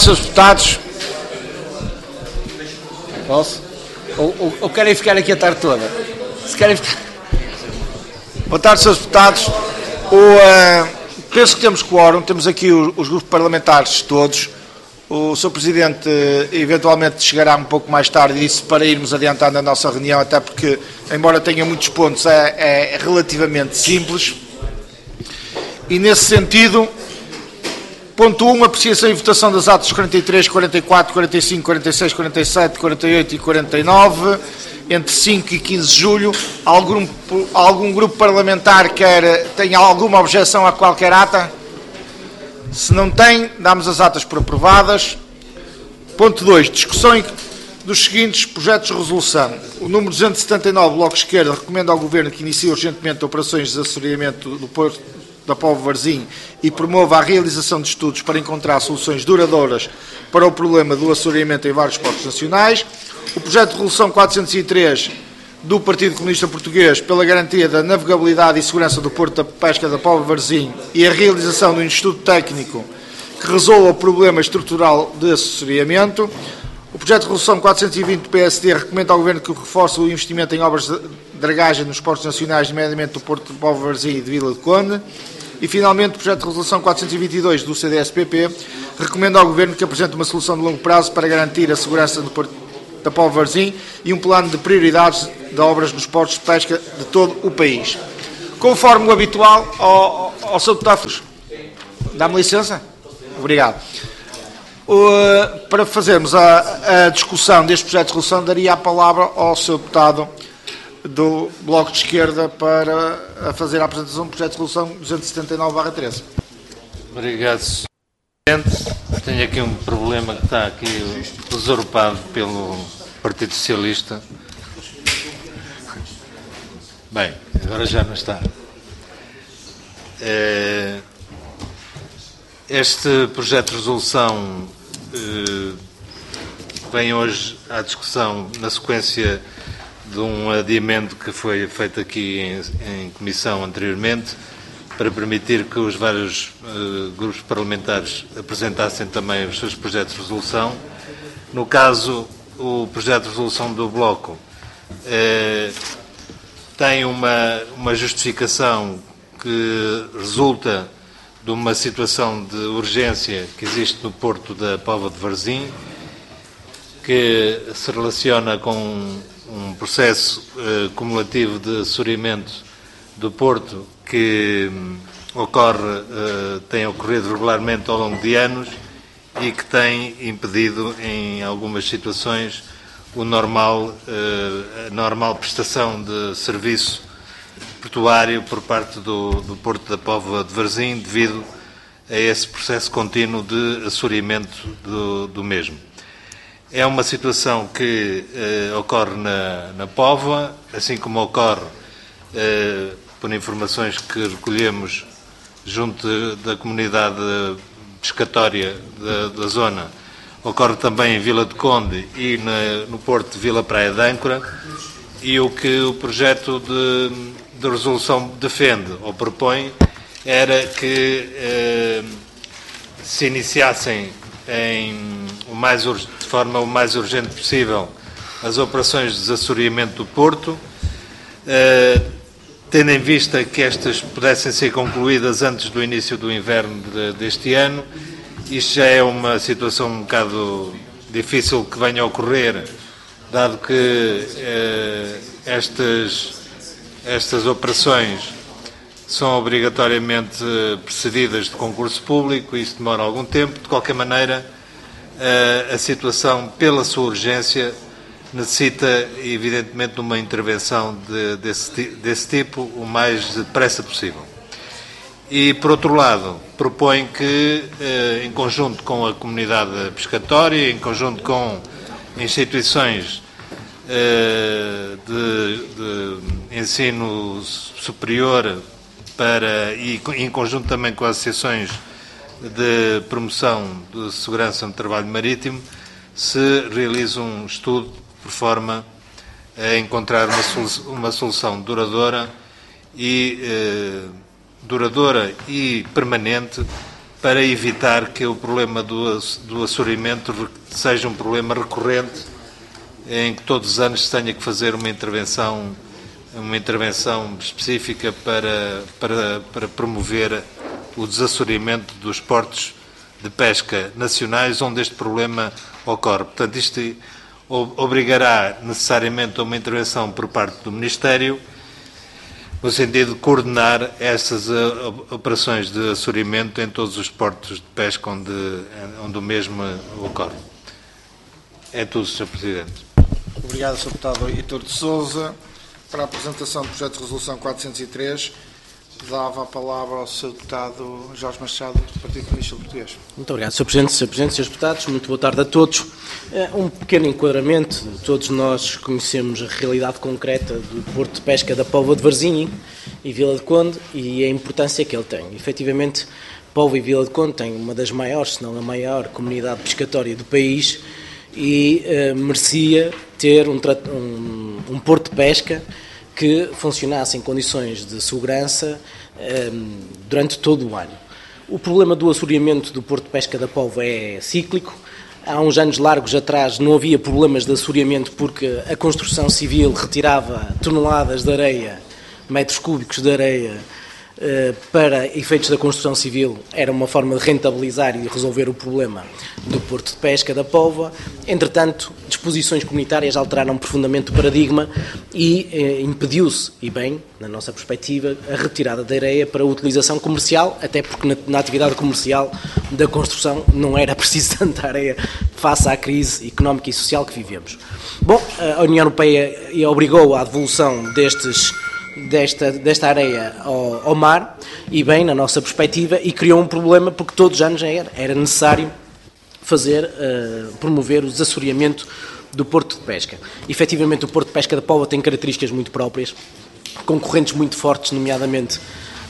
Srs. Deputados. Posso? Ou querem ficar aqui a tarde toda? Se querem ficar... Boa tarde, Srs. Deputados. Penso que temos quórum, temos aqui os grupos parlamentares todos. O Sr. Presidente eventualmente chegará um pouco mais tarde e isso para irmos adiantando a nossa reunião, até porque, embora tenha muitos pontos, é relativamente simples. E nesse sentido, ponto 1, apreciação e votação das atas 43, 44, 45, 46, 47, 48 e 49, entre 5 e 15 de julho. Algum grupo parlamentar tenha alguma objeção a qualquer ata? Se não tem, damos as atas por aprovadas. Ponto 2, discussão dos seguintes projetos de resolução. O número 279, Bloco de Esquerda, recomenda ao Governo que inicie urgentemente operações de assoreamento do Porto da Póvoa de Varzim e promova a realização de estudos para encontrar soluções duradouras para o problema do assoreamento em vários portos nacionais. O projeto de resolução 403 do Partido Comunista Português pela garantia da navegabilidade e segurança do Porto da Pesca da Póvoa de Varzim e a realização de um estudo técnico que resolva o problema estrutural de assoreamento. O projeto de resolução 420 do PSD recomenda ao Governo que reforce o investimento em obras de dragagem nos portos nacionais, nomeadamente do Porto de Póvoa de Varzim e de Vila de Conde. E, finalmente, o projeto de resolução 422 do CDS-PP recomenda ao Governo que apresente uma solução de longo prazo para garantir a segurança do Porto da Póvoa de Varzim e um plano de prioridades de obras nos portos de pesca de todo o país. Conforme o habitual, ao Sr. Deputado, dá-me licença? Obrigado. Para fazermos a discussão deste projeto de resolução, daria a palavra ao Sr. Deputado do Bloco de Esquerda para fazer a apresentação do projeto de resolução 279/13. Obrigado, Sr. Presidente. Tenho aqui um problema que está aqui usurpado pelo Partido Socialista. Bem, agora já não está. Este projeto de resolução vem hoje à discussão na sequência de um adiamento que foi feito aqui em comissão anteriormente, para permitir que os vários grupos parlamentares apresentassem também os seus projetos de resolução. No caso, o projeto de resolução do Bloco tem uma justificação que resulta de uma situação de urgência que existe no Porto da Póvoa de Varzim, que se relaciona com um processo cumulativo de assoreamento do Porto que tem ocorrido regularmente ao longo de anos e que tem impedido, em algumas situações, a normal prestação de serviço portuário por parte do Porto da Póvoa de Varzim, devido a esse processo contínuo de assoreamento do mesmo. É uma situação que ocorre na Póvoa, assim como ocorre, por informações que recolhemos junto da comunidade pescatória da zona, ocorre também em Vila de Conde e no Porto de Vila Praia de Âncora, e o que o projeto de resolução defende ou propõe era que se iniciassem de forma o mais urgente possível as operações de desassoreamento do Porto, tendo em vista que estas pudessem ser concluídas antes do início do inverno deste ano. Isto já é uma situação um bocado difícil que venha a ocorrer, dado que estas operações são obrigatoriamente precedidas de concurso público e isso demora algum tempo. De qualquer maneira, a situação, pela sua urgência, necessita, evidentemente, de uma intervenção desse tipo o mais depressa possível. E, por outro lado, propõe que, em conjunto com a comunidade pescatória, em conjunto com instituições de ensino superior e em conjunto também com as associações de promoção de segurança no trabalho marítimo, se realize um estudo por forma a encontrar uma solução duradoura e permanente para evitar que o problema do assoreamento seja um problema recorrente, em que todos os anos se tenha que fazer uma intervenção específica para promover o desassoreamento dos portos de pesca nacionais onde este problema ocorre. Portanto, isto obrigará necessariamente a uma intervenção por parte do Ministério, no sentido de coordenar essas operações de assoreamento em todos os portos de pesca onde o mesmo ocorre. É tudo, Sr. Presidente. Obrigado, Sr. Deputado Heitor de Sousa. Para a apresentação do projeto de resolução 403, dava a palavra ao Sr. Deputado Jorge Machado, do Partido Comunista Português. Muito obrigado, Sr. Presidente, Srs. Deputados. Muito boa tarde a todos. Um pequeno enquadramento. Todos nós conhecemos a realidade concreta do Porto de Pesca da Póvoa de Varzim e Vila de Conde e a importância que ele tem. Efetivamente, Póvoa e Vila de Conde têm uma das maiores, se não a maior, comunidade pescatória do país e merecia ter um porto de pesca que funcionasse em condições de segurança durante todo o ano. O problema do assoreamento do Porto de Pesca da Póvoa é cíclico. Há uns anos largos atrás não havia problemas de assoreamento porque a construção civil retirava toneladas de areia, metros cúbicos de areia, para efeitos da construção civil. Era uma forma de rentabilizar e resolver o problema do Porto de Pesca da Póvoa. Entretanto, disposições comunitárias alteraram profundamente o paradigma e impediu-se, e bem, na nossa perspectiva, a retirada da areia para a utilização comercial, até porque na atividade comercial da construção não era preciso tanta areia face à crise económica e social que vivemos. Bom, a União Europeia obrigou à devolução desta areia ao mar, e bem, na nossa perspectiva, e criou um problema porque todos os anos era necessário promover o desassoreamento do Porto de Pesca. Efetivamente, o Porto de Pesca da Póvoa tem características muito próprias, concorrentes muito fortes, nomeadamente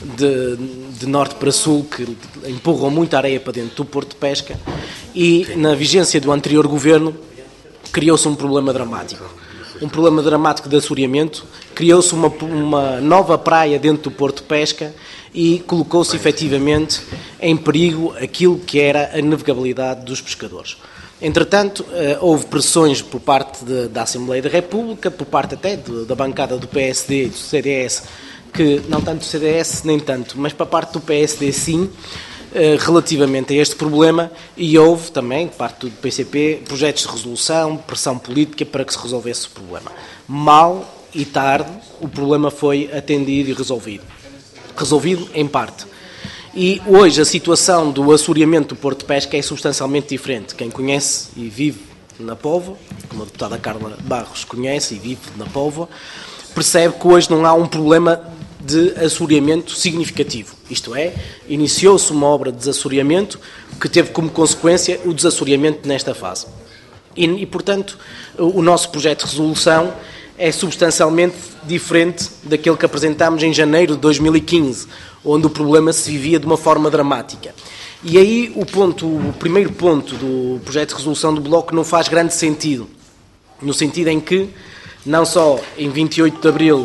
de norte para sul, que empurram muita areia para dentro do Porto de Pesca, e na vigência do anterior governo criou-se um problema dramático. Um problema dramático de assoreamento, criou-se uma nova praia dentro do Porto de Pesca e colocou-se efetivamente em perigo aquilo que era a navegabilidade dos pescadores. Entretanto, houve pressões por parte da Assembleia da República, por parte até da bancada do PSD e do CDS, que não tanto do CDS nem tanto, mas para a parte do PSD sim, relativamente a este problema, e houve também, de parte do PCP, projetos de resolução, pressão política para que se resolvesse o problema. Mal e tarde, o problema foi atendido e resolvido. Resolvido em parte. E hoje a situação do assoreamento do Porto de Pesca é substancialmente diferente. Quem conhece e vive na Póvoa, como a deputada Carla Barros conhece e vive na Póvoa, percebe que hoje não há um problema de assoreamento significativo. Isto é, iniciou-se uma obra de desassoreamento que teve como consequência o desassoreamento nesta fase. E, portanto, o nosso projeto de resolução é substancialmente diferente daquele que apresentámos em janeiro de 2015, onde o problema se vivia de uma forma dramática. E aí o primeiro ponto do projeto de resolução do Bloco não faz grande sentido, no sentido em que, não só em 28 de Abril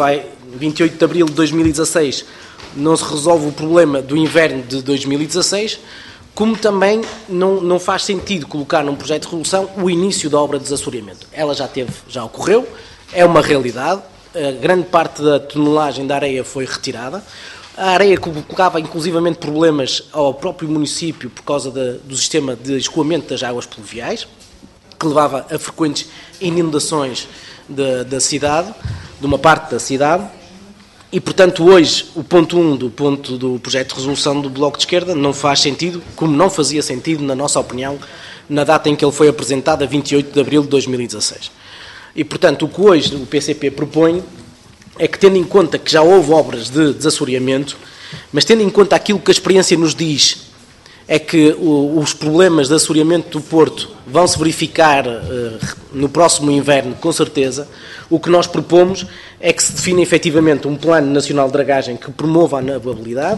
de 2016 não se resolve o problema do inverno de 2016, como também não faz sentido colocar num projeto de resolução o início da obra de desassoreamento. Ela já ocorreu, é uma realidade, a grande parte da tonelagem da areia foi retirada, a areia colocava inclusivamente problemas ao próprio município por causa do sistema de escoamento das águas pluviais, que levava a frequentes inundações da cidade, de uma parte da cidade. E, portanto, hoje, o ponto 1 do projeto de resolução do Bloco de Esquerda não faz sentido, como não fazia sentido, na nossa opinião, na data em que ele foi apresentado, a 28 de abril de 2016. E, portanto, o que hoje o PCP propõe é que, tendo em conta que já houve obras de desassoreamento, mas tendo em conta aquilo que a experiência nos diz, é que os problemas de assoreamento do Porto vão se verificar no próximo inverno, com certeza. O que nós propomos é que se defina efetivamente um plano nacional de dragagem que promova a navegabilidade,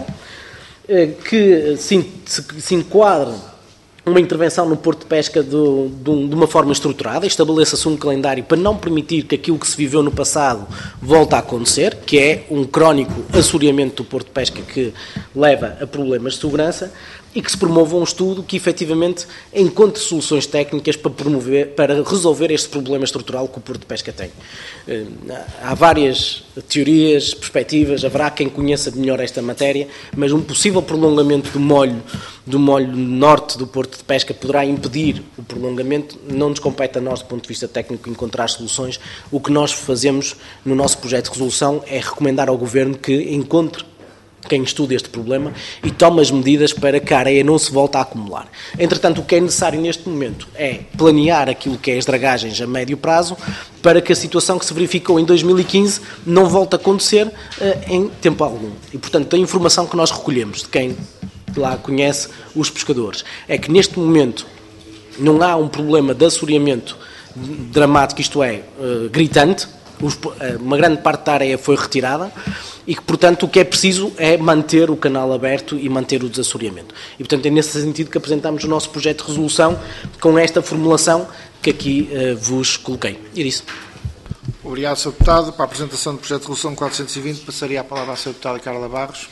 que se enquadre uma intervenção no Porto de Pesca de uma forma estruturada, estabeleça-se um calendário para não permitir que aquilo que se viveu no passado volte a acontecer, que é um crónico assoreamento do Porto de Pesca que leva a problemas de segurança, e que se promova um estudo que efetivamente encontre soluções técnicas para resolver este problema estrutural que o Porto de Pesca tem. Há várias teorias, perspectivas, haverá quem conheça melhor esta matéria, mas um possível prolongamento do molho norte do Porto de Pesca poderá impedir o prolongamento. Não nos compete a nós, do ponto de vista técnico, encontrar soluções. O que nós fazemos no nosso projeto de resolução é recomendar ao Governo que encontre quem estude este problema e tome as medidas para que a areia não se volte a acumular. Entretanto, o que é necessário neste momento é planear aquilo que é as dragagens a médio prazo para que a situação que se verificou em 2015 não volte a acontecer em tempo algum. E, portanto, a informação que nós recolhemos de quem lá conhece os pescadores é que neste momento não há um problema de assoreamento dramático, isto é, gritante. Uma grande parte da areia foi retirada e que, portanto, o que é preciso é manter o canal aberto e manter o desassoreamento. E, portanto, é nesse sentido que apresentamos o nosso projeto de resolução com esta formulação que aqui vos coloquei. E disse. Obrigado, Sr. Deputado. Para a apresentação do projeto de resolução 420, passaria a palavra à Sra. Deputada Carla Barros.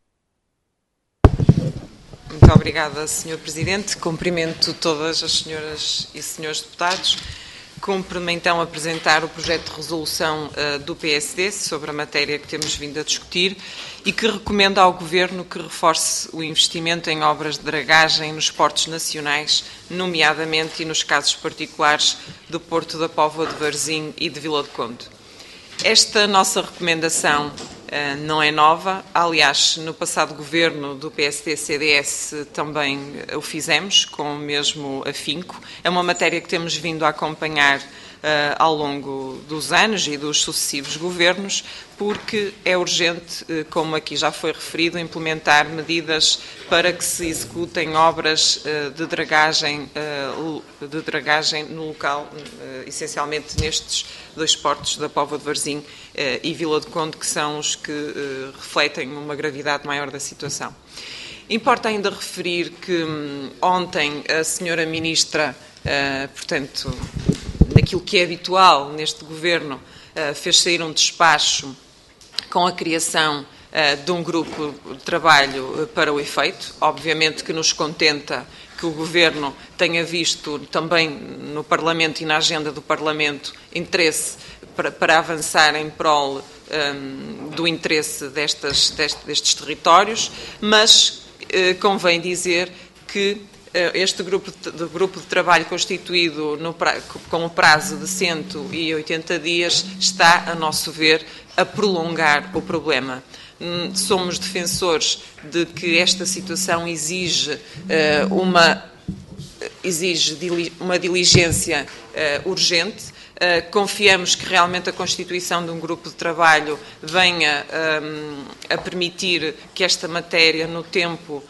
Muito obrigada, Sr. Presidente. Cumprimento todas as senhoras e senhores deputados. Cumpre-me então apresentar o projeto de resolução do PSD sobre a matéria que temos vindo a discutir e que recomenda ao Governo que reforce o investimento em obras de dragagem nos portos nacionais, nomeadamente e nos casos particulares do Porto da Póvoa de Varzim e de Vila do Conde. Esta nossa recomendação não é nova, aliás, no passado governo do PSD-CDS também o fizemos, com o mesmo afinco. É uma matéria que temos vindo a acompanhar ao longo dos anos e dos sucessivos governos, porque é urgente, como aqui já foi referido, implementar medidas para que se executem obras de dragagem no local, essencialmente nestes dois portos da Póvoa de Varzim e Vila do Conde, que são os que refletem uma gravidade maior da situação. Importa ainda referir que ontem a senhora Ministra, portanto, naquilo que é habitual neste Governo, fez sair um despacho com a criação de um grupo de trabalho para o efeito. Obviamente que nos contenta que o Governo tenha visto também no Parlamento e na agenda do Parlamento interesse para avançar em prol do interesse destes territórios, mas convém dizer que este grupo de trabalho constituído com o prazo de 180 dias está, a nosso ver, a prolongar o problema. Somos defensores de que esta situação exige uma diligência urgente. Confiamos que realmente a constituição de um grupo de trabalho venha a permitir que esta matéria, no tempo,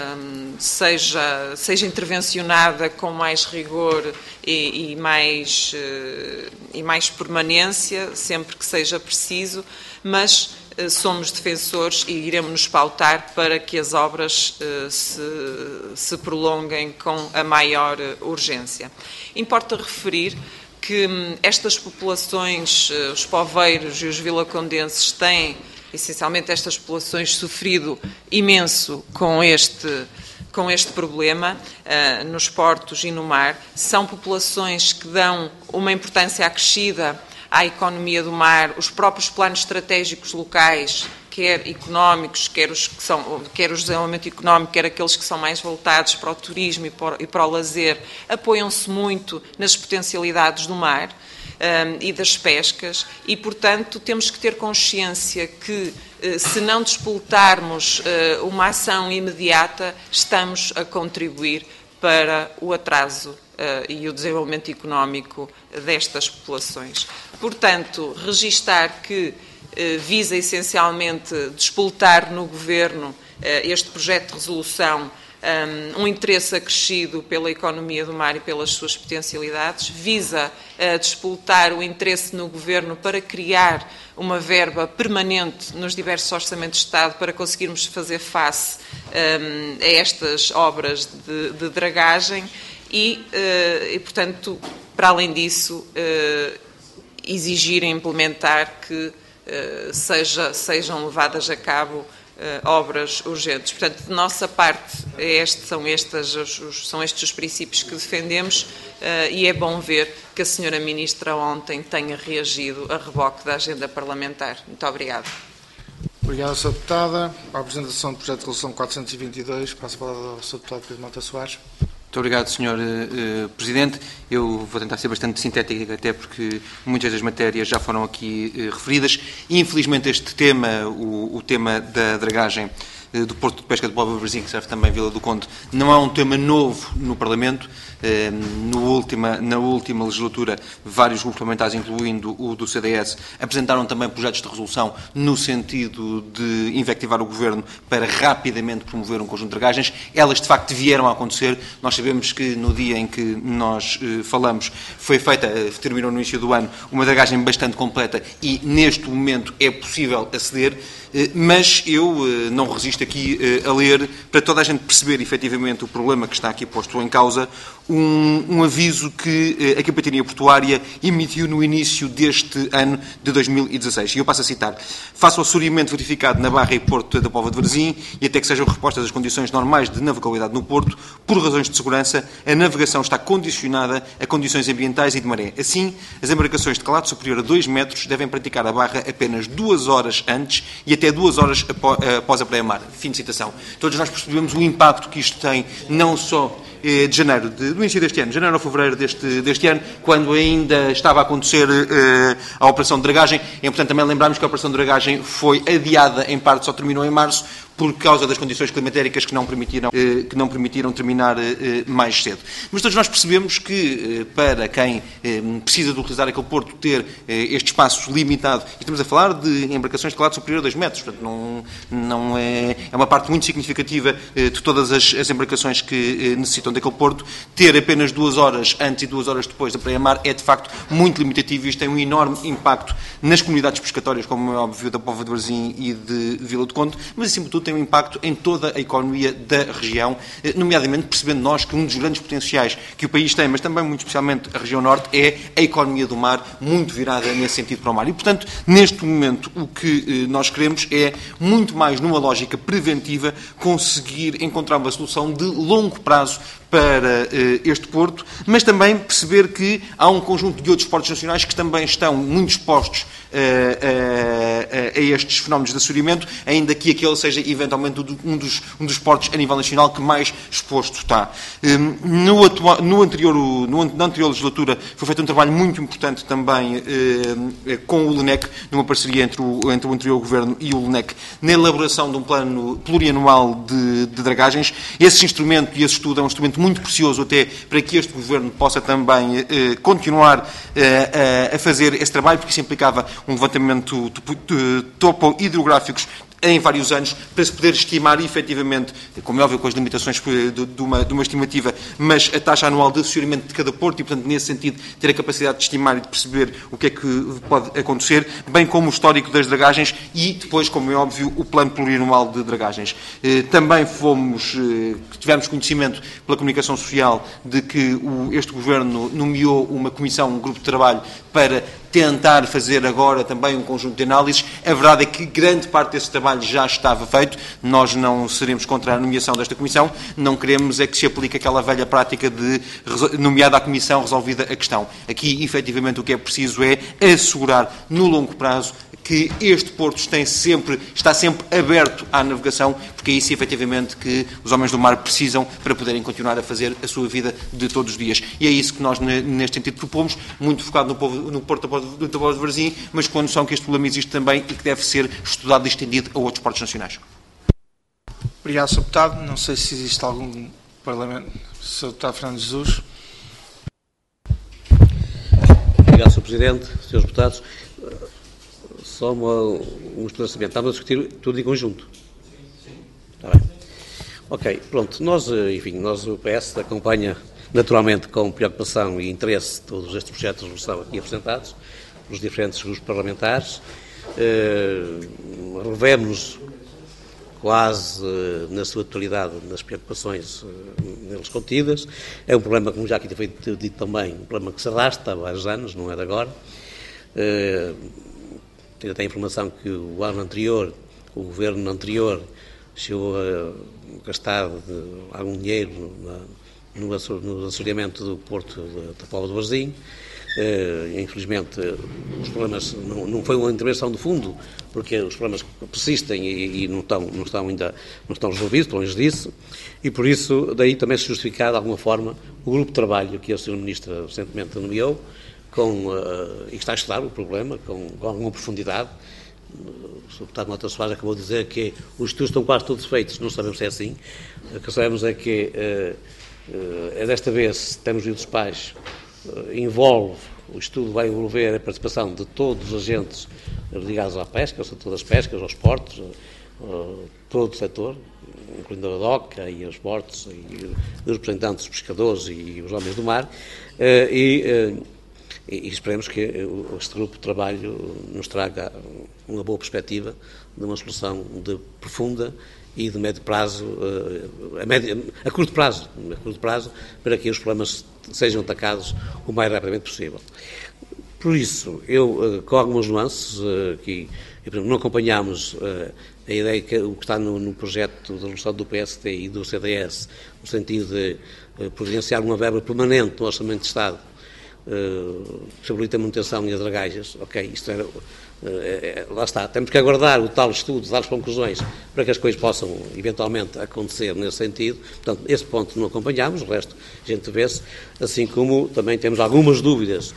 seja intervencionada com mais rigor e mais permanência, sempre que seja preciso, mas somos defensores e iremos nos pautar para que as obras se prolonguem com a maior urgência. Importa referir que estas populações, os poveiros e os vilacondenses, têm, essencialmente estas populações, sofrido imenso com este problema nos portos e no mar. São populações que dão uma importância acrescida à economia do mar, os próprios planos estratégicos locais, quer económicos, quer os de desenvolvimento económico, quer aqueles que são mais voltados para o turismo e para o lazer, apoiam-se muito nas potencialidades do mar e das pescas e, portanto, temos que ter consciência que, se não despoltarmos uma ação imediata, estamos a contribuir para o atraso e o desenvolvimento económico destas populações. Portanto, registar que visa essencialmente despoltar no Governo este projeto de resolução um interesse acrescido pela economia do mar e pelas suas potencialidades, visa despoltar o interesse no Governo para criar uma verba permanente nos diversos orçamentos de Estado para conseguirmos fazer face a estas obras de dragagem e, portanto, para além disso, exigir e implementar que sejam levadas a cabo obras urgentes. Portanto, de nossa parte, são estes os princípios que defendemos e é bom ver que a Sra. Ministra ontem tenha reagido a reboque da agenda parlamentar. Muito obrigada. Obrigado, Sra. Deputada. Para a apresentação do projeto de resolução 422, passo a palavra ao Sr. Deputado Pedro Mota Soares. Muito obrigado, Sr. Presidente. Eu vou tentar ser bastante sintético, até porque muitas das matérias já foram aqui referidas. Infelizmente, este tema, o tema da dragagem do Porto de Pesca de Póvoa de Varzim, que serve também Vila do Conde, não é um tema novo no Parlamento. Na última legislatura, vários grupos parlamentares, incluindo o do CDS, apresentaram também projetos de resolução no sentido de invectivar o Governo para rapidamente promover um conjunto de dragagens. Elas, de facto, vieram a acontecer. Nós sabemos que no dia em que nós falamos, foi feita, terminou no início do ano, uma dragagem bastante completa e, neste momento, é possível aceder. Mas eu não resisto aqui a ler, para toda a gente perceber efetivamente o problema que está aqui posto em causa, um aviso que a Capitania Portuária emitiu no início deste ano de 2016. E eu passo a citar: face ao assoreamento verificado na Barra e Porto da Póvoa de Varzim, e até que sejam repostas as condições normais de navegabilidade no Porto, por razões de segurança, a navegação está condicionada a condições ambientais e de maré. Assim, as embarcações de calado superior a 2 metros devem praticar a barra apenas 2 horas antes e até 2 horas após a pleia-mar. Fim de citação. Todos nós percebemos o impacto que isto tem, não só de janeiro, do início deste ano, janeiro ou fevereiro deste ano, quando ainda estava a acontecer a operação de dragagem. É importante também lembrarmos que a operação de dragagem foi adiada, em parte só terminou em março, por causa das condições climatéricas que não permitiram terminar mais cedo. Mas todos nós percebemos que, para quem precisa de utilizar aquele porto, ter este espaço limitado, e estamos a falar de embarcações de calado superior a 2 metros, portanto, não é uma parte muito significativa de todas as embarcações que necessitam daquele porto, ter apenas 2 horas antes e 2 horas depois da pleia-mar é, de facto, muito limitativo, e isto tem um enorme impacto nas comunidades pescatórias, como é óbvio, da Póvoa de Varzim e de Vila do Conde, mas, acima de tudo, tem um impacto em toda a economia da região, nomeadamente percebendo nós que um dos grandes potenciais que o país tem, mas também muito especialmente a região norte, é a economia do mar, muito virada nesse sentido para o mar. E, portanto, neste momento, o que nós queremos é, muito mais numa lógica preventiva, conseguir encontrar uma solução de longo prazo para este porto, mas também perceber que há um conjunto de outros portos nacionais que também estão muito expostos a estes fenómenos de assoreamento, ainda que aquele seja eventualmente um dos portos a nível nacional que mais exposto está. Na anterior legislatura foi feito um trabalho muito importante também com o LNEC, numa parceria entre o anterior Governo e o LNEC, na elaboração de um plano plurianual de dragagens. Esse instrumento e esse estudo é um instrumento muito precioso até para que este Governo possa também continuar a fazer esse trabalho, porque isso implicava um levantamento de topo-hidrográficos em vários anos, para se poder estimar efetivamente, como é óbvio com as limitações de uma estimativa, mas a taxa anual de assoreamento de cada porto e, portanto, nesse sentido, ter a capacidade de estimar e de perceber o que é que pode acontecer, bem como o histórico das dragagens e, depois, como é óbvio, o plano plurianual de dragagens. Também tivemos conhecimento pela comunicação social de que este Governo nomeou uma comissão, um grupo de trabalho, para tentar fazer agora também um conjunto de análises. A verdade é que grande parte desse trabalho já estava feito. Nós não seremos contra a nomeação desta comissão. Não queremos é que se aplique aquela velha prática de nomeada a comissão, resolvida a questão. Aqui, efetivamente, o que é preciso é assegurar, no longo prazo, que este porto está sempre aberto à navegação, porque é isso, efetivamente, que os homens do mar precisam para poderem continuar a fazer a sua vida de todos os dias. E é isso que nós, neste sentido, propomos, muito focado no Porto da Póvoa de Varzim, mas com a noção que este problema existe também e que deve ser estudado e estendido a outros portos nacionais. Obrigado, Sr. Deputado. Não sei se existe algum Parlamento. Sr. Deputado Fernando Jesus. Obrigado, Sr. Presidente, Srs. Deputados. Só um esclarecimento. Estamos a discutir tudo em conjunto. Está bem. Ok, pronto. Nós, o PS, acompanha naturalmente com preocupação e interesse todos estes projetos de resolução aqui apresentados, pelos diferentes grupos parlamentares. Revemos quase na sua totalidade nas preocupações neles contidas. É um problema, como já aqui foi dito também, um problema que se arrasta há vários anos, não é de agora. Tenho até a informação que o ano anterior o governo anterior chegou a gastar algum dinheiro no assoreamento do Porto da Póvoa de Varzim. Infelizmente, os problemas não foi uma intervenção de fundo, porque os problemas persistem e não estão resolvidos, pelo menos disso, e por isso, daí também se justificar de alguma forma o grupo de trabalho que o Sr. Ministro recentemente nomeou, e que está a estudar o problema com alguma profundidade. O Sr. Deputado Mota Soares acabou de dizer que os estudos estão quase todos feitos, não sabemos se é assim. O que sabemos é que desta vez temos vindo dos pais, o estudo vai envolver a participação de todos os agentes ligados à pesca, ao setor das pescas, aos portos, todo o setor, incluindo a DOCA e os portos, e os representantes dos pescadores e os homens do mar, e esperemos que este grupo de trabalho nos traga uma boa perspectiva de uma solução profunda e de médio prazo, a curto prazo, para que os problemas sejam atacados o mais rapidamente possível. Por isso, eu, com algumas nuances, não acompanhamos a ideia que o que está no projeto de resolução do PSD e do CDS, no sentido de providenciar uma verba permanente no Orçamento de Estado, que habilita a manutenção e as dragagens. Ok, isto era... lá está, temos que aguardar o tal estudo, dar as conclusões para que as coisas possam eventualmente acontecer nesse sentido. Portanto, esse ponto não acompanhamos, o resto a gente vê-se, assim como também temos algumas dúvidas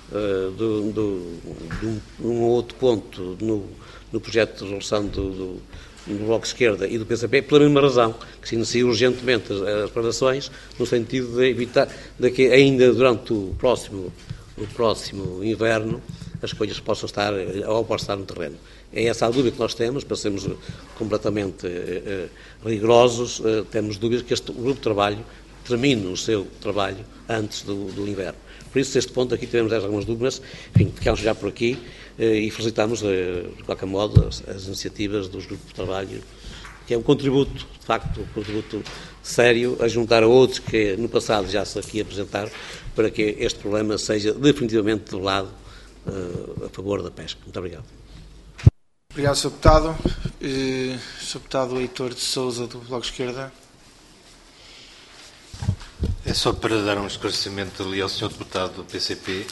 de um outro ponto no projeto de resolução do Bloco de Esquerda e do PCP, pela mesma razão, que se inicia urgentemente as preparações, no sentido de evitar que ainda durante o próximo inverno as coisas possam estar no terreno. É essa a dúvida que nós temos, para sermos completamente rigorosos, temos dúvidas que este grupo de trabalho termine o seu trabalho antes do inverno. Por isso, neste ponto aqui tivemos algumas dúvidas, enfim, ficamos já por aqui e felicitamos, de qualquer modo, as iniciativas dos grupos de trabalho, que é um contributo, de facto, um contributo sério, a juntar a outros que no passado já se aqui apresentaram, para que este problema seja definitivamente debelado a favor da pesca. Muito obrigado. Obrigado, Sr. Deputado. Sr. Deputado Heitor de Sousa, do Bloco de Esquerda. É só para dar um esclarecimento ali ao Sr. Deputado do PCP.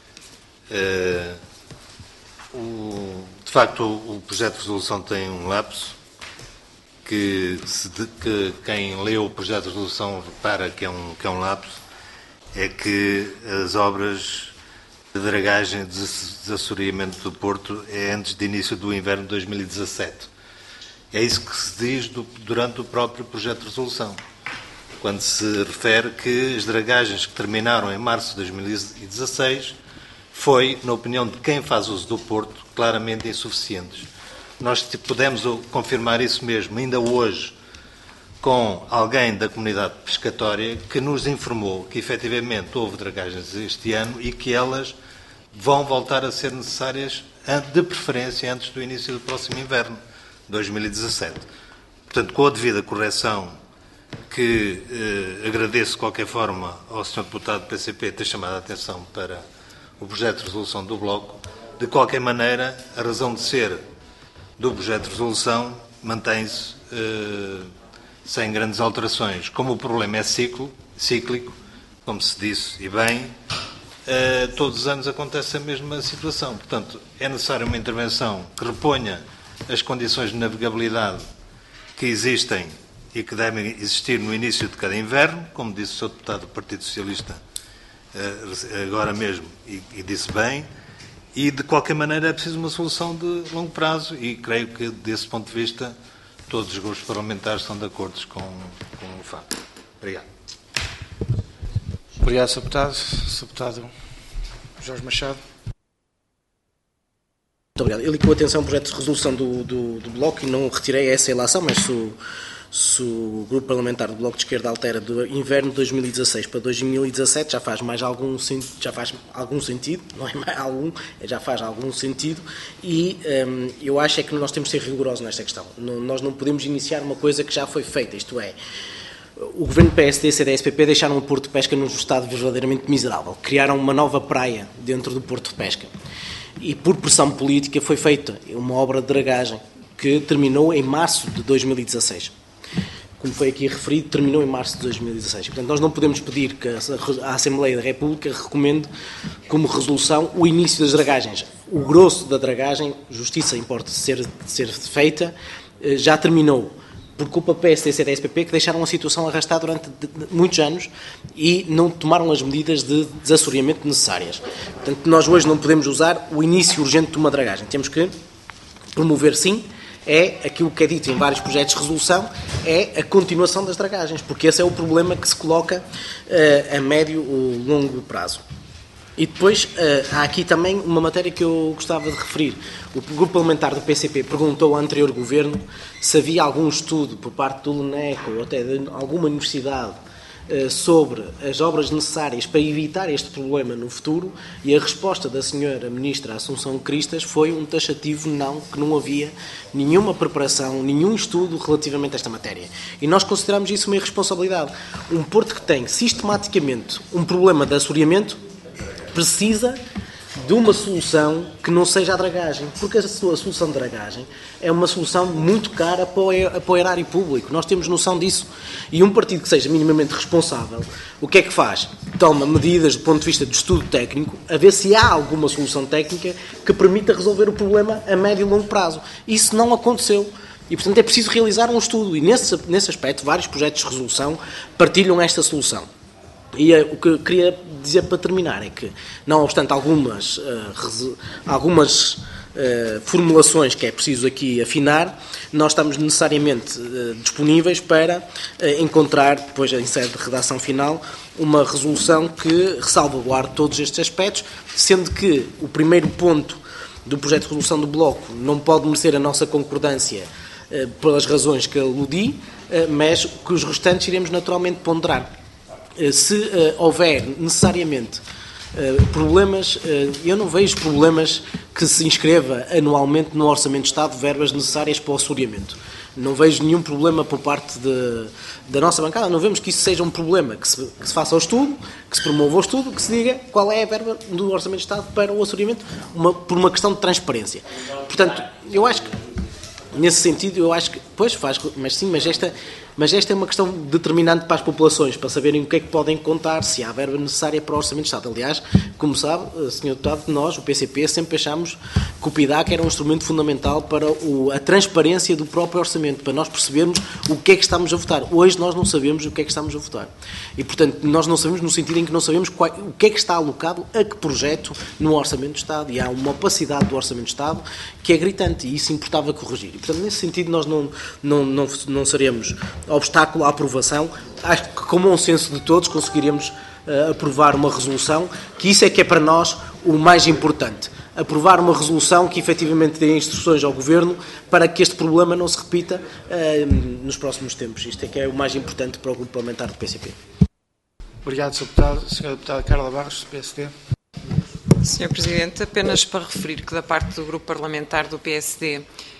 De facto, o projeto de resolução tem um lapso, que quem leu o projeto de resolução repara que é um lapso, é que as obras de dragagem e desassoreamento do Porto é antes de início do inverno de 2017. É isso que se diz durante o próprio projeto de resolução, quando se refere que as dragagens que terminaram em março de 2016 foi, na opinião de quem faz uso do Porto, claramente insuficientes. Nós podemos confirmar isso mesmo, ainda hoje, com alguém da comunidade pescatória que nos informou que, efetivamente, houve dragagens este ano e que elas vão voltar a ser necessárias, de preferência, antes do início do próximo inverno, 2017. Portanto, com a devida correção, que agradeço de qualquer forma ao Sr. Deputado do PCP ter chamado a atenção para o projeto de resolução do Bloco, de qualquer maneira, a razão de ser do projeto de resolução mantém-se sem grandes alterações. Como o problema é cíclico, como se disse, e bem, todos os anos acontece a mesma situação. Portanto, é necessária uma intervenção que reponha as condições de navegabilidade que existem e que devem existir no início de cada inverno, como disse o Sr. Deputado do Partido Socialista agora mesmo, e disse bem, e de qualquer maneira é preciso uma solução de longo prazo, e creio que desse ponto de vista todos os grupos parlamentares estão de acordo com o facto. Obrigado. Obrigado, Sr. Deputado. Sr. Deputado Jorge Machado. Muito obrigado. Eu li com atenção o projeto de resolução do Bloco e não retirei essa ilação, mas se o grupo parlamentar do Bloco de Esquerda altera do inverno de 2016 para 2017, já faz algum sentido, não é mais algum, já faz algum sentido, e eu acho é que nós temos de ser rigorosos nesta questão. Nós não podemos iniciar uma coisa que já foi feita, isto é, o governo PSD, CDS-PP deixaram o Porto de Pesca num estado verdadeiramente miserável, criaram uma nova praia dentro do Porto de Pesca, e por pressão política foi feita uma obra de dragagem que terminou em março de 2016. Como foi aqui referido, terminou em março de 2016. Portanto, nós não podemos pedir que a Assembleia da República recomende como resolução o início das dragagens. O grosso da dragagem, justiça importa ser feita, já terminou. Por culpa do PSD, CDS-PP, que deixaram a situação arrastar durante muitos anos e não tomaram as medidas de desassoreamento necessárias. Portanto, nós hoje não podemos usar o início urgente de uma dragagem. Temos que promover, sim, é aquilo que é dito em vários projetos de resolução, é a continuação das dragagens, porque esse é o problema que se coloca a médio ou longo prazo. E depois, há aqui também uma matéria que eu gostava de referir. O grupo parlamentar do PCP perguntou ao anterior governo se havia algum estudo por parte do LNEC ou até de alguma universidade sobre as obras necessárias para evitar este problema no futuro, e a resposta da senhora Ministra Assunção Cristas foi um taxativo não, que não havia nenhuma preparação, nenhum estudo relativamente a esta matéria. E nós consideramos isso uma irresponsabilidade. Um porto que tem sistematicamente um problema de assoreamento precisa de uma solução que não seja a dragagem, porque a solução de dragagem é uma solução muito cara para o erário público. Nós temos noção disso. E um partido que seja minimamente responsável, o que é que faz? Toma medidas do ponto de vista do estudo técnico, a ver se há alguma solução técnica que permita resolver o problema a médio e longo prazo. Isso não aconteceu. E, portanto, é preciso realizar um estudo. E, nesse aspecto, vários projetos de resolução partilham esta solução. E o que eu queria dizer para terminar é que, não obstante algumas formulações que é preciso aqui afinar, nós estamos necessariamente disponíveis para encontrar, depois em sede de redação final, uma resolução que salvaguarde todos estes aspectos, sendo que o primeiro ponto do projeto de resolução do Bloco não pode merecer a nossa concordância pelas razões que aludi, mas que os restantes iremos naturalmente ponderar. Se houver necessariamente problemas, eu não vejo problemas que se inscreva anualmente no Orçamento de Estado verbas necessárias para o assoreamento. Não vejo nenhum problema por parte da nossa bancada, não vemos que isso seja um problema, que se faça o estudo, que se promova o estudo, que se diga qual é a verba do Orçamento de Estado para o assoreamento, por uma questão de transparência. Portanto, eu acho que, nesse sentido, eu acho que, pois faz, mas sim, mas esta é uma questão determinante para as populações, para saberem o que é que podem contar, se há verba necessária para o Orçamento de Estado. Aliás, como sabe, Sr. Deputado, nós, o PCP, sempre achámos que o PIDAC era um instrumento fundamental para a transparência do próprio Orçamento, para nós percebermos o que é que estamos a votar. Hoje nós não sabemos o que é que estamos a votar. E, portanto, nós não sabemos no sentido em que não sabemos o que é que está alocado a que projeto no Orçamento de Estado. E há uma opacidade do Orçamento de Estado que é gritante, e isso importava corrigir. E, portanto, nesse sentido, nós não seremos obstáculo à aprovação. Acho que com o bom senso de todos conseguiremos aprovar uma resolução, que isso é que é para nós o mais importante. Aprovar uma resolução que efetivamente dê instruções ao Governo para que este problema não se repita nos próximos tempos. Isto é que é o mais importante para o Grupo Parlamentar do PCP. Obrigado, Sr. Deputado. Sra. Deputada Carla Barros, do PSD. Sr. Presidente, apenas para referir que da parte do Grupo Parlamentar do PSD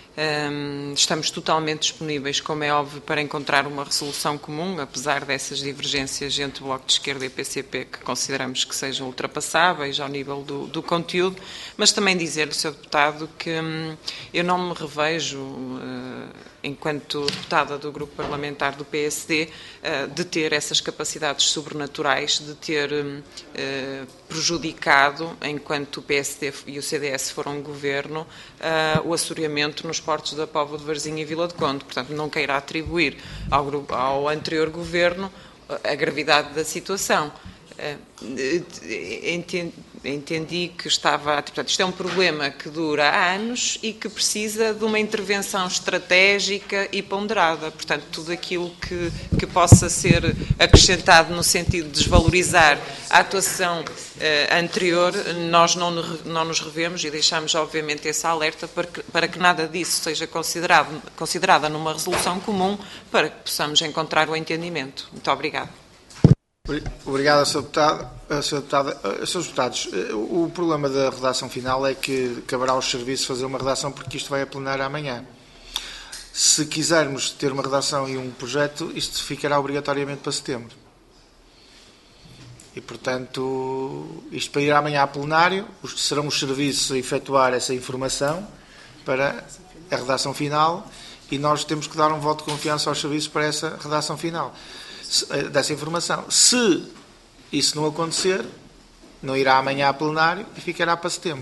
estamos totalmente disponíveis, como é óbvio, para encontrar uma resolução comum, apesar dessas divergências entre o Bloco de Esquerda e o PCP, que consideramos que sejam ultrapassáveis ao nível do conteúdo, mas também dizer-lhe, Sr. Deputado, que eu não me revejo, enquanto deputada do Grupo Parlamentar do PSD, de ter essas capacidades sobrenaturais, de ter prejudicado, enquanto o PSD e o CDS foram governo, o assoreamento nos portos da Póvoa de Varzim e Vila de Conde. Portanto, não queira atribuir ao anterior governo a gravidade da situação. Entendi que portanto, isto é um problema que dura há anos e que precisa de uma intervenção estratégica e ponderada. Portanto, tudo aquilo que possa ser acrescentado no sentido de desvalorizar a atuação anterior, nós não nos revemos e deixamos, obviamente, esse alerta para que nada disso seja considerada numa resolução comum, para que possamos encontrar o entendimento. Muito obrigada. Obrigado, Sr. Deputado. Srs. Deputados, o problema da redação final é que caberá aos serviços fazer uma redação, porque isto vai a plenário amanhã. Se quisermos ter uma redação e um projeto, isto ficará obrigatoriamente para setembro. E, portanto, isto para ir amanhã a plenário, serão os serviços a efetuar essa informação para... a redação final e nós temos que dar um voto de confiança aos serviços para essa redação final dessa informação. Se isso não acontecer, não irá amanhã a plenário e ficará para setembro.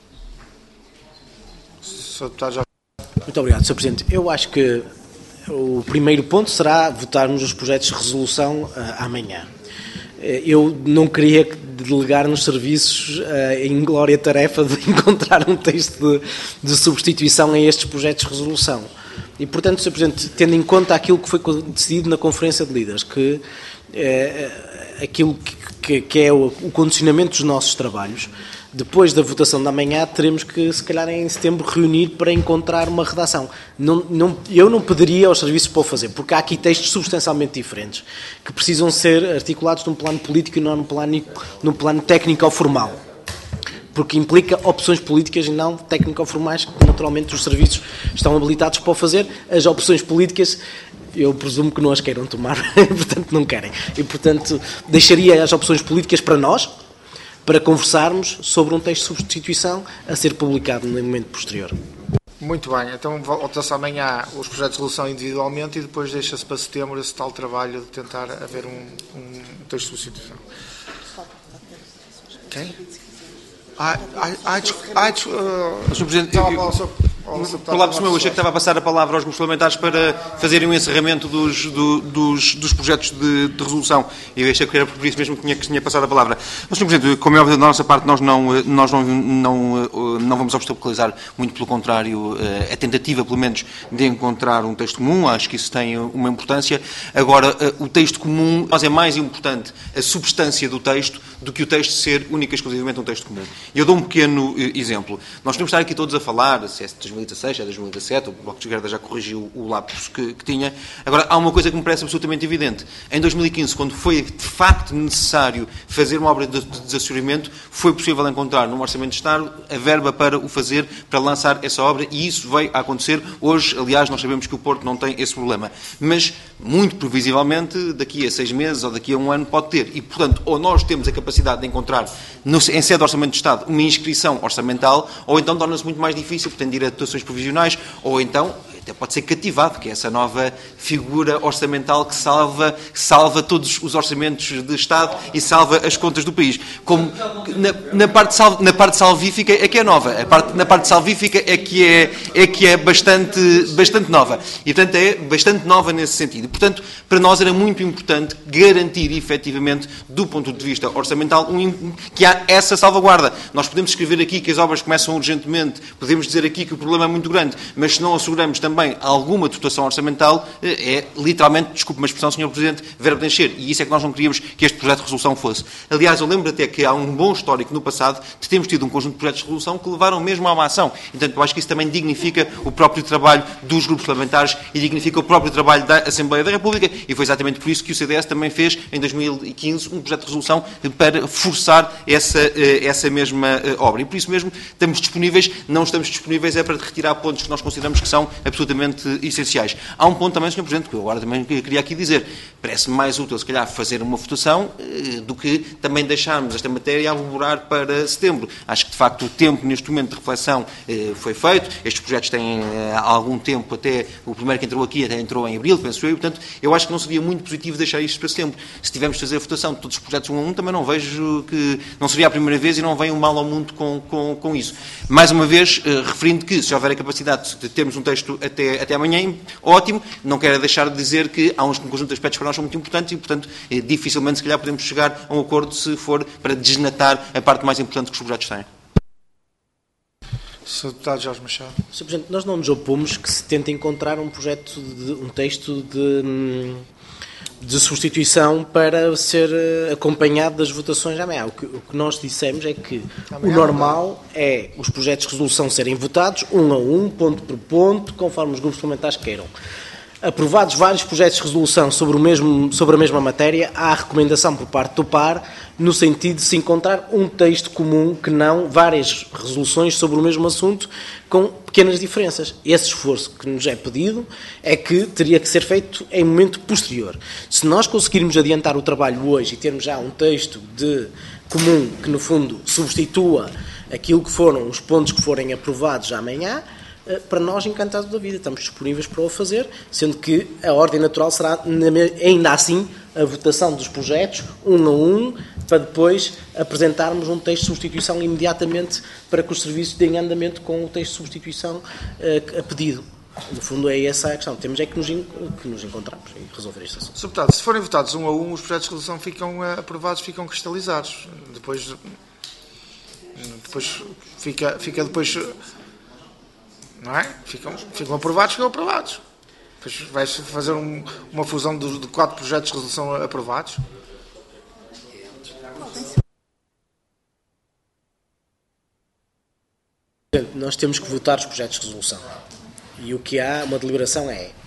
Sr. Deputado Jorge. Muito obrigado, Sr. Presidente. Eu acho que o primeiro ponto será votarmos os projetos de resolução amanhã. Eu não queria delegar nos serviços a inglória tarefa de encontrar um texto de substituição a estes projetos de resolução. E, portanto, Sr. Presidente, tendo em conta aquilo que foi decidido na Conferência de Líderes, que aquilo que é o condicionamento dos nossos trabalhos, depois da votação da manhã, teremos que, se calhar, em setembro, reunir para encontrar uma redação. Eu não pediria aos serviços para o fazer, porque há aqui textos substancialmente diferentes, que precisam ser articulados num plano político e não num plano técnico ou formal. Porque implica opções políticas e não técnico-formais, que naturalmente os serviços estão habilitados para o fazer. As opções políticas, eu presumo que não as queiram tomar, portanto não querem. E, portanto, deixaria as opções políticas para nós, para conversarmos sobre um texto de substituição a ser publicado no momento posterior. Muito bem, então volta-se amanhã os projetos de resolução individualmente e depois deixa-se para setembro esse tal trabalho de tentar haver um texto de substituição. Quem? Sr. Presidente, por lá por cima, eu achei que estava a passar a palavra aos grupos parlamentares para fazerem o encerramento dos projetos de resolução. E eu achei que era por isso mesmo que tinha passado a palavra. Mas, Sr. Presidente, como é óbvio da nossa parte, nós não vamos obstaculizar, muito pelo contrário, a tentativa, pelo menos, de encontrar um texto comum. Acho que isso tem uma importância. Agora, o texto comum, nós é mais importante a substância do texto do que o texto ser única e exclusivamente um texto comum. E eu dou um pequeno exemplo. Nós podemos estar aqui todos a falar, se é de 2016, se é de 2017, o Bloco de Esquerda já corrigiu o lapso que tinha. Agora, há uma coisa que me parece absolutamente evidente. Em 2015, quando foi de facto necessário fazer uma obra de desassoreamento, foi possível encontrar no Orçamento de Estado a verba para o fazer, para lançar essa obra, e isso veio a acontecer. Hoje, aliás, nós sabemos que o Porto não tem esse problema. Mas, muito previsivelmente, daqui a 6 meses ou daqui a 1 ano pode ter. E, portanto, ou nós temos a capacidade de encontrar, em sede do Orçamento de Estado, uma inscrição orçamental, ou então torna-se muito mais difícil, porque tem de ir a dotações provisionais, ou então até pode ser cativado, que é essa nova figura orçamental que salva todos os orçamentos de Estado e salva as contas do país. Como na parte salvífica é que é nova. Na parte salvífica é que é bastante nova. E, portanto, é bastante nova nesse sentido. E, portanto, para nós era muito importante garantir, efetivamente, do ponto de vista orçamental, que há essa salvaguarda. Nós podemos escrever aqui que as obras começam urgentemente, podemos dizer aqui que o problema é muito grande, mas se não asseguramos também alguma dotação orçamental, é literalmente, desculpe uma expressão, Sr. Presidente, verbo de encher. E isso é que nós não queríamos que este projeto de resolução fosse. Aliás, eu lembro até que há um bom histórico no passado de termos tido um conjunto de projetos de resolução que levaram mesmo a uma ação. Portanto, eu acho que isso também dignifica o próprio trabalho dos grupos parlamentares e dignifica o próprio trabalho da Assembleia da República, e foi exatamente por isso que o CDS também fez, em 2015, um projeto de resolução para forçar essa mesma obra. E por isso mesmo não estamos disponíveis para retirar pontos que nós consideramos que são absolutamente essenciais. Há um ponto também, Sr. Presidente, que eu agora também queria aqui dizer. Parece-me mais útil, se calhar, fazer uma votação do que também deixarmos esta matéria a elaborar para setembro. Acho que, de facto, o tempo, neste momento de reflexão, foi feito. Estes projetos têm algum tempo, até o primeiro que entrou aqui até entrou em abril, penso eu, e, portanto, eu acho que não seria muito positivo deixar isto para setembro. Se tivermos de fazer a votação de todos os projetos um a um, também não vejo que não seria a primeira vez e não vem um mal ao mundo com isso. Mais uma vez, referindo que, se houver a capacidade de termos um texto até amanhã, ótimo. Não quero deixar de dizer que há um conjunto de aspectos que para nós são muito importantes e, portanto, dificilmente, se calhar, podemos chegar a um acordo se for para desnatar a parte mais importante que os projetos têm. Sr. Deputado Jorge Machado. Sr. Presidente, nós não nos opomos que se tente encontrar um texto de substituição para ser acompanhado das votações amanhã. O que nós dissemos é que o normal é os projetos de resolução serem votados um a um, ponto por ponto, conforme os grupos parlamentares queiram. Aprovados vários projetos de resolução sobre a mesma matéria, há a recomendação por parte do PAR no sentido de se encontrar um texto comum que não várias resoluções sobre o mesmo assunto com pequenas diferenças. Esse esforço que nos é pedido é que teria que ser feito em momento posterior. Se nós conseguirmos adiantar o trabalho hoje e termos já um texto comum que, no fundo, substitua aquilo que foram os pontos que forem aprovados amanhã, para nós encantados da vida. Estamos disponíveis para o fazer, sendo que a ordem natural será, ainda assim, a votação dos projetos, um a um, para depois apresentarmos um texto de substituição imediatamente para que os serviços deem andamento com o texto de substituição a pedido. No fundo, é essa a questão. Temos é que nos encontrarmos e resolver este assunto. Sr. Deputado, se forem votados um a um, os projetos de resolução ficam aprovados, ficam cristalizados. Depois fica depois, não é? Ficam aprovados. Depois vai-se fazer uma fusão de 4 projetos de resolução aprovados. Nós temos que votar os projetos de resolução. E o que há, uma deliberação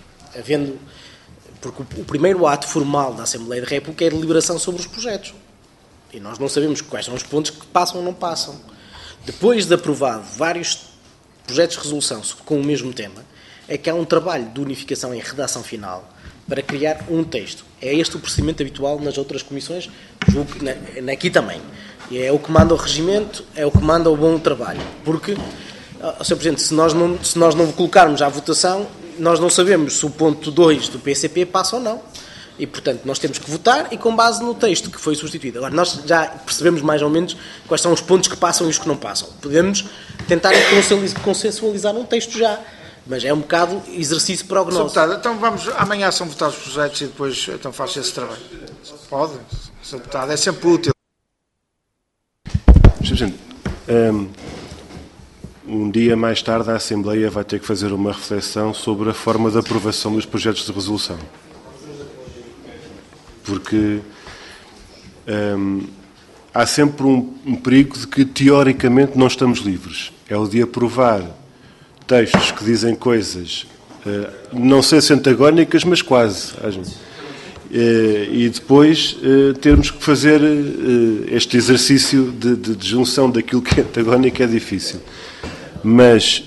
porque o primeiro ato formal da Assembleia da República é a deliberação sobre os projetos. E nós não sabemos quais são os pontos que passam ou não passam. Depois de aprovado vários projetos de resolução com o mesmo tema, é que há um trabalho de unificação em redação final para criar um texto. É este o procedimento habitual nas outras comissões, julgo que aqui também. E é o que manda o regimento, é o que manda o bom trabalho. Porque, Sr. Presidente, se nós não colocarmos à votação, nós não sabemos se o ponto 2 do PCP passa ou não. E, portanto, nós temos que votar e com base no texto que foi substituído. Agora, nós já percebemos mais ou menos quais são os pontos que passam e os que não passam. Podemos tentar consensualizar um texto já, mas é um bocado exercício prognóstico. Sr. Deputado, então amanhã são votados os projetos e depois então faz esse trabalho. Pode? Sr. Deputado, é sempre útil. Sr. Presidente, um dia mais tarde a Assembleia vai ter que fazer uma reflexão sobre a forma de aprovação dos projetos de resolução. Porque há sempre um perigo de que, teoricamente, não estamos livres. É o de aprovar textos que dizem coisas, não sei se antagónicas, mas quase. E depois termos que fazer este exercício de junção daquilo que é antagónico é difícil. Mas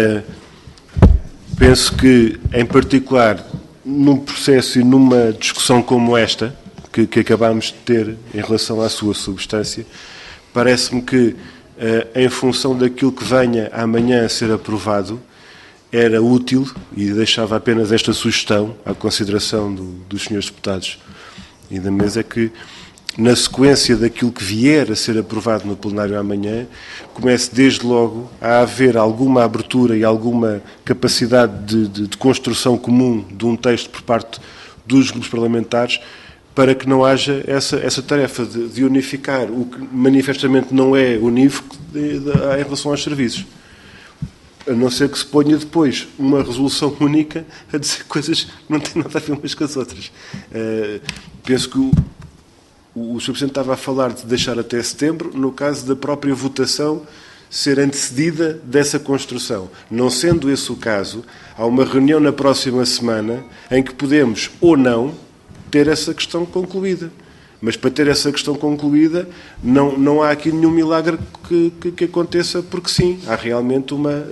penso que, em particular, num processo e numa discussão como esta, que acabámos de ter em relação à sua substância, parece-me que, em função daquilo que venha amanhã a ser aprovado, era útil, e deixava apenas esta sugestão à consideração dos senhores deputados e da mesa, que, na sequência daquilo que vier a ser aprovado no plenário amanhã, comece desde logo a haver alguma abertura e alguma capacidade de construção comum de um texto por parte dos grupos parlamentares, para que não haja essa tarefa de unificar o que manifestamente não é unívoco em relação aos serviços. A não ser que se ponha depois uma resolução única a dizer coisas que não têm nada a ver umas com as outras. Penso que o Sr. Presidente estava a falar de deixar até setembro, no caso da própria votação ser antecedida dessa construção. Não sendo esse o caso, há uma reunião na próxima semana em que podemos ou não ter essa questão concluída. Mas para ter essa questão concluída, não há aqui nenhum milagre que aconteça, porque sim, há realmente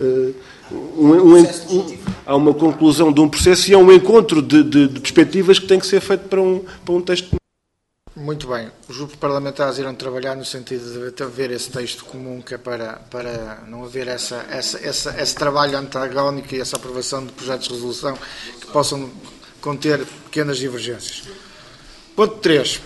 há uma conclusão de um processo e há um encontro de perspectivas que tem que ser feito para um texto. Muito bem. Os grupos parlamentares irão trabalhar no sentido de haver esse texto comum, que é para não haver esse trabalho antagónico e essa aprovação de projetos de resolução que possam conter pequenas divergências. Ponto 3.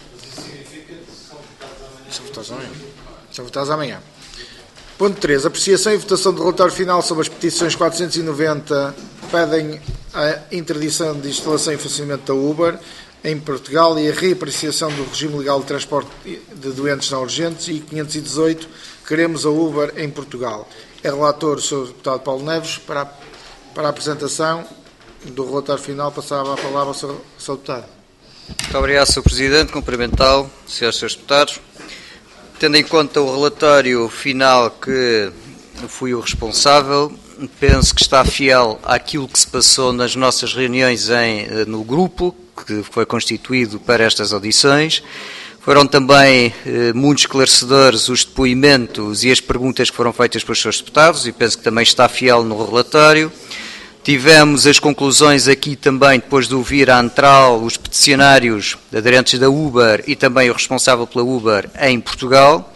São votados amanhã. Ponto 3. Apreciação e votação do relatório final sobre as petições 490 pedem a interdição de instalação e funcionamento da Uber em Portugal e a reapreciação do regime legal de transporte de doentes não urgentes, e 518 queremos a Uber em Portugal. É relator o Sr. Deputado Paulo Neves. Para a apresentação do relatório final, passava a palavra ao Sr. Deputado. Muito obrigado, Sr. Presidente. Cumprimentá-lo, Srs. e Srs. Deputados. Tendo em conta o relatório final que fui o responsável, penso que está fiel àquilo que se passou nas nossas reuniões no grupo, que foi constituído para estas audições. Foram também muito esclarecedores os depoimentos e as perguntas que foram feitas pelos Srs. Deputados, e penso que também está fiel no relatório. Tivemos as conclusões aqui também, depois de ouvir a Antral, os peticionários aderentes da Uber e também o responsável pela Uber em Portugal,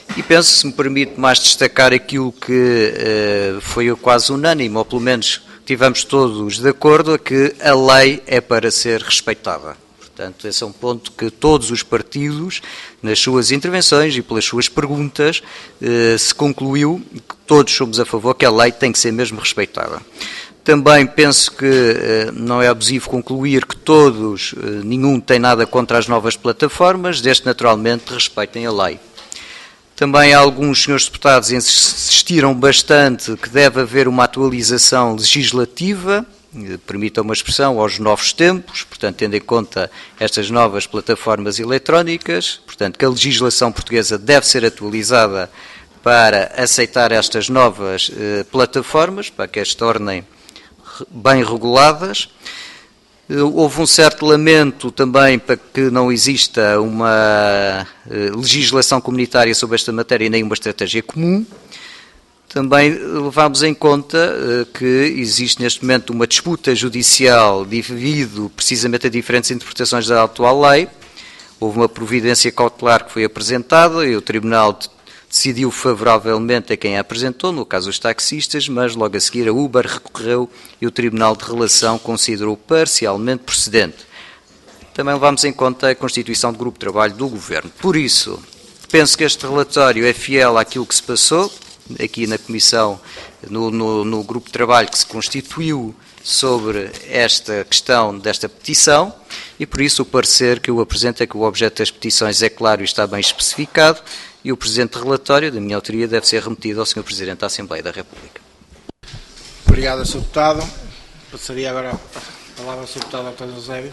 E penso, se me permite mais destacar aquilo que foi quase unânime, ou pelo menos tivemos todos de acordo, a que a lei é para ser respeitada. Portanto, esse é um ponto que todos os partidos, nas suas intervenções e pelas suas perguntas, se concluiu que todos somos a favor que a lei tem que ser mesmo respeitada. Também penso que não é abusivo concluir que todos, nenhum tem nada contra as novas plataformas, desde que naturalmente respeitem a lei. Também alguns senhores deputados insistiram bastante que deve haver uma atualização legislativa, permita uma expressão, aos novos tempos, portanto, tendo em conta estas novas plataformas eletrónicas, portanto, que a legislação portuguesa deve ser atualizada para aceitar estas novas plataformas, para que as tornem bem reguladas. Houve um certo lamento também para que não exista uma legislação comunitária sobre esta matéria e nem uma estratégia comum. Também levámos em conta que existe neste momento uma disputa judicial devido precisamente a diferentes interpretações da atual lei. Houve uma providência cautelar que foi apresentada e o Tribunal decidiu favoravelmente a quem a apresentou, no caso os taxistas, mas logo a seguir a Uber recorreu e o Tribunal de Relação considerou parcialmente procedente. Também levámos em conta a constituição do grupo de trabalho do Governo. Por isso, penso que este relatório é fiel àquilo que se passou aqui na Comissão, no grupo de trabalho que se constituiu sobre esta questão desta petição e, por isso, o parecer que eu apresento é que o objeto das petições é claro e está bem especificado e o presente relatório, da minha autoria, deve ser remetido ao Sr. Presidente da Assembleia da República. Obrigado, Sr. Deputado. Passaria agora a palavra ao Sr. Deputado António Eusébio.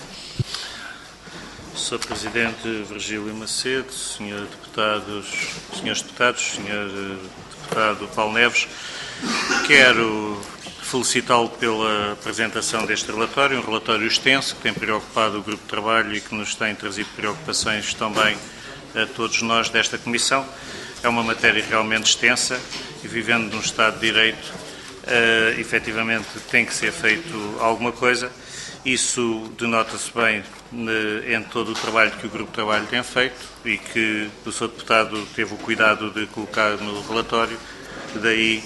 Sr. Presidente Virgílio Macedo, Srs. Deputados, Sr. Deputado Paulo Neves, quero felicitá-lo pela apresentação deste relatório, um relatório extenso que tem preocupado o grupo de trabalho e que nos tem trazido preocupações também a todos nós desta Comissão. É uma matéria realmente extensa e, vivendo num Estado de Direito, efetivamente tem que ser feito alguma coisa. Isso denota-se bem em todo o trabalho que o Grupo de Trabalho tem feito e que o Sr. Deputado teve o cuidado de colocar no relatório, daí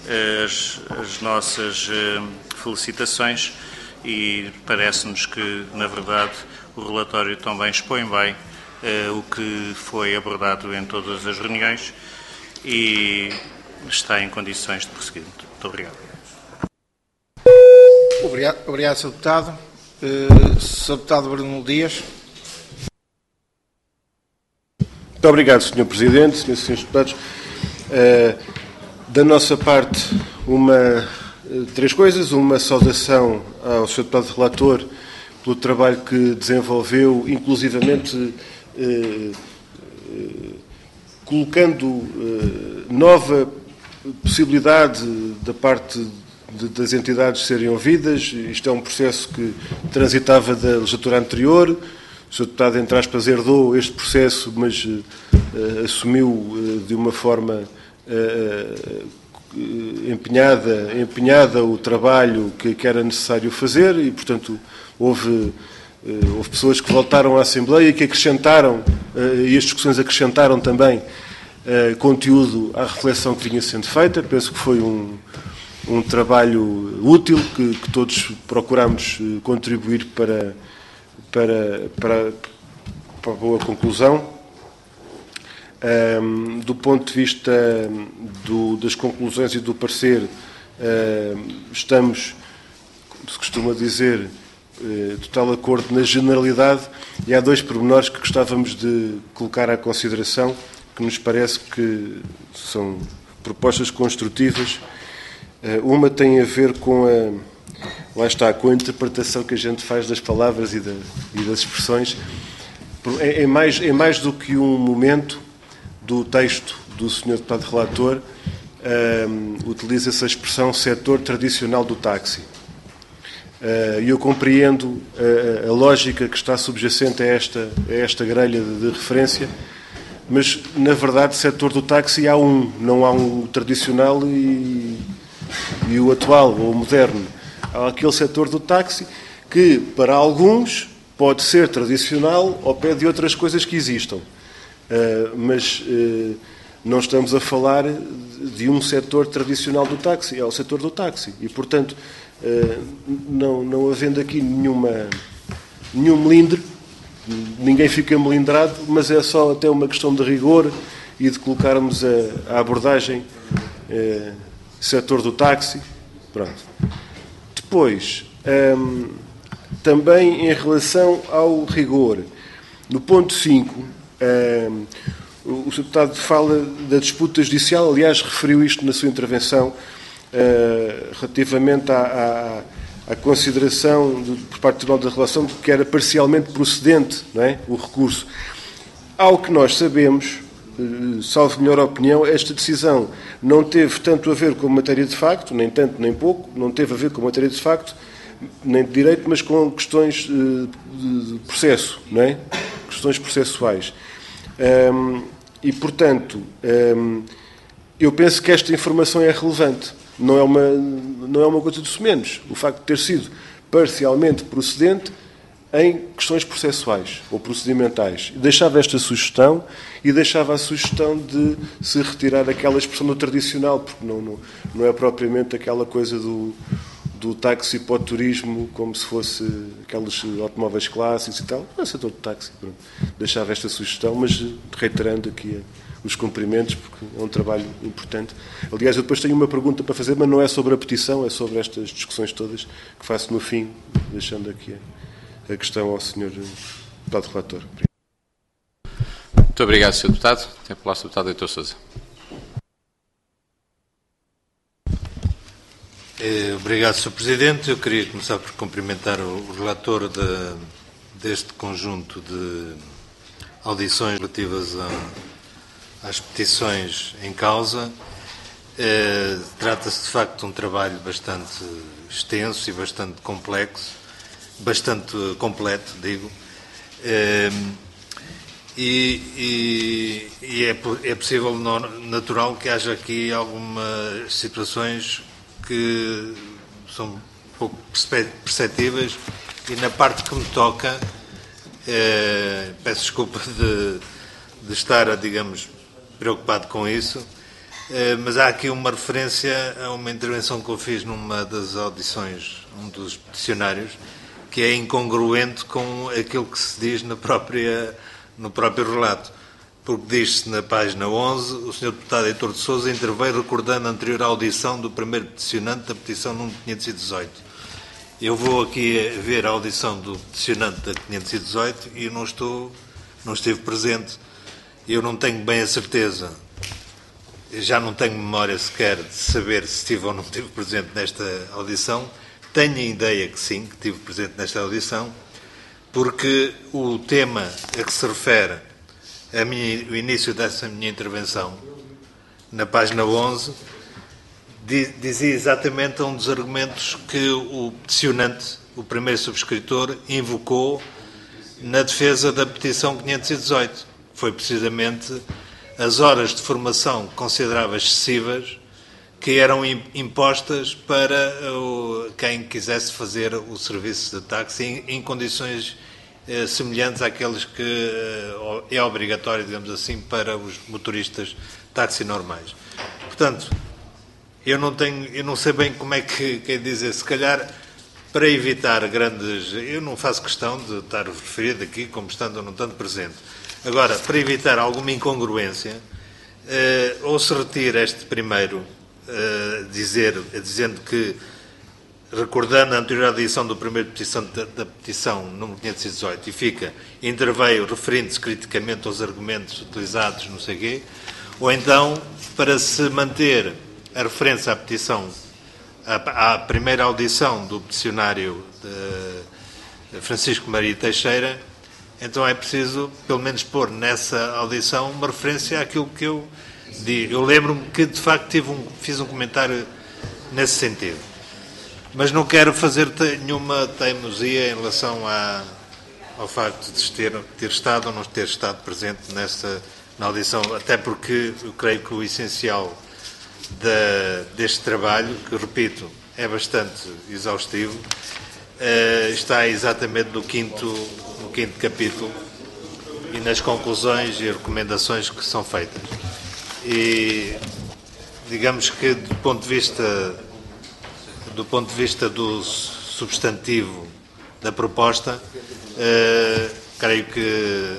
as nossas felicitações e parece-nos que, na verdade, o relatório também expõe bem o que foi abordado em todas as reuniões e está em condições de prosseguir. Muito obrigado. Obrigado, Sr. Deputado. Sr. Deputado Bruno Dias. Muito obrigado, Sr. Presidente, Srs. e Srs. Deputados. Da nossa parte, três coisas. Uma saudação ao Sr. Deputado Relator pelo trabalho que desenvolveu, inclusivamente colocando nova possibilidade da parte das entidades serem ouvidas. Isto é um processo que transitava da legislatura anterior. O Sr. Deputado, entre aspas, herdou este processo, mas assumiu de uma forma empenhada o trabalho que era necessário fazer e, portanto, houve pessoas que voltaram à Assembleia e que acrescentaram, e as discussões acrescentaram também conteúdo à reflexão que vinha sendo feita. Penso que foi um trabalho útil, que todos procuramos contribuir para a boa conclusão. Do ponto de vista das conclusões e do parecer, estamos, como se costuma dizer, total acordo na generalidade, e há dois pormenores que gostávamos de colocar à consideração, que nos parece que são propostas construtivas. Uma tem a ver com com a interpretação que a gente faz das palavras e das expressões. É mais do que um momento do texto do Sr. Deputado Relator, utiliza-se a expressão setor tradicional do táxi. E eu compreendo a lógica que está subjacente a esta grelha de referência, mas, na verdade, setor do táxi não há um tradicional e o atual, ou o moderno. Há aquele setor do táxi que, para alguns, pode ser tradicional ao pé de outras coisas que existam. Mas não estamos a falar de um setor tradicional do táxi, é o setor do táxi. E, portanto, não havendo aqui nenhum melindre, ninguém fica melindrado, mas é só até uma questão de rigor e de colocarmos a abordagem setor do táxi. Pronto. Depois, também em relação ao rigor, no ponto 5, o Sr. Deputado fala da disputa judicial, aliás, referiu isto na sua intervenção, relativamente à consideração por parte do Tribunal da Relação de que era parcialmente procedente, não é, o recurso. Ao que nós sabemos, salvo melhor opinião, esta decisão não teve tanto a ver com matéria de facto, nem tanto nem pouco, não teve a ver com matéria de facto, nem de direito, mas com questões de processo, não é? Questões processuais. E, portanto, eu penso que esta informação é relevante. Não é uma coisa de menos. O facto de ter sido parcialmente procedente em questões processuais ou procedimentais. Deixava esta sugestão e deixava a sugestão de se retirar aquela expressão do tradicional, porque não é propriamente aquela coisa do táxi para o turismo, como se fosse aqueles automóveis clássicos e tal. Não é setor do táxi. Pronto. Deixava esta sugestão, mas reiterando aqui os cumprimentos, porque é um trabalho importante. Aliás, eu depois tenho uma pergunta para fazer, mas não é sobre a petição, é sobre estas discussões todas que faço no fim, deixando aqui a questão ao Sr. Deputado Relator. Muito obrigado, Sr. Deputado. Tem a palavra o Deputado Heitor Sousa. Obrigado, Sr. Presidente. Eu queria começar por cumprimentar o relator deste conjunto de audições relativas às petições em causa. Trata-se, de facto, de um trabalho bastante extenso e bastante complexo, bastante completo, digo, e é possível, natural, que haja aqui algumas situações que são pouco perceptíveis e na parte que me toca, peço desculpa de estar, digamos, preocupado com isso, mas há aqui uma referência a uma intervenção que eu fiz numa das audições, um dos peticionários, que é incongruente com aquilo que se diz no próprio relato. Porque diz-se na página 11, o Sr. Deputado Heitor de Sousa interveio recordando a anterior audição do primeiro peticionante da petição número 518. Eu vou aqui ver a audição do peticionante da 518 e não estive presente. Eu não tenho bem a certeza, já não tenho memória sequer de saber se estive ou não estive presente nesta audição. Tenho a ideia que sim, que estive presente nesta audição, porque o tema a que se refere o início dessa minha intervenção, na página 11, dizia exatamente um dos argumentos que o peticionante, o primeiro subscritor, invocou na defesa da petição 518. Foi precisamente as horas de formação que considerava excessivas que eram impostas para quem quisesse fazer o serviço de táxi em condições semelhantes àqueles que é obrigatório, digamos assim, para os motoristas táxi normais. Portanto, eu não sei bem como é que quer dizer, se calhar para evitar grandes... Eu não faço questão de estar referido aqui como estando ou não estando presente. Agora, para evitar alguma incongruência, ou se retira este primeiro, dizendo que, recordando a anterior edição do primeiro petição da petição número 518, e fica, interveio referindo-se criticamente aos argumentos utilizados, não sei quê, ou então, para se manter a referência à petição, à primeira audição do peticionário Francisco Maria Teixeira, então é preciso, pelo menos, pôr nessa audição uma referência àquilo que eu digo. Eu lembro-me que, de facto, fiz um comentário nesse sentido. Mas não quero fazer nenhuma teimosia em relação ao facto de ter estado ou não ter estado presente na audição, até porque eu creio que o essencial deste trabalho, que, repito, é bastante exaustivo, está exatamente no quinto capítulo e nas conclusões e recomendações que são feitas. e digamos que do ponto de vista do substantivo da proposta, creio que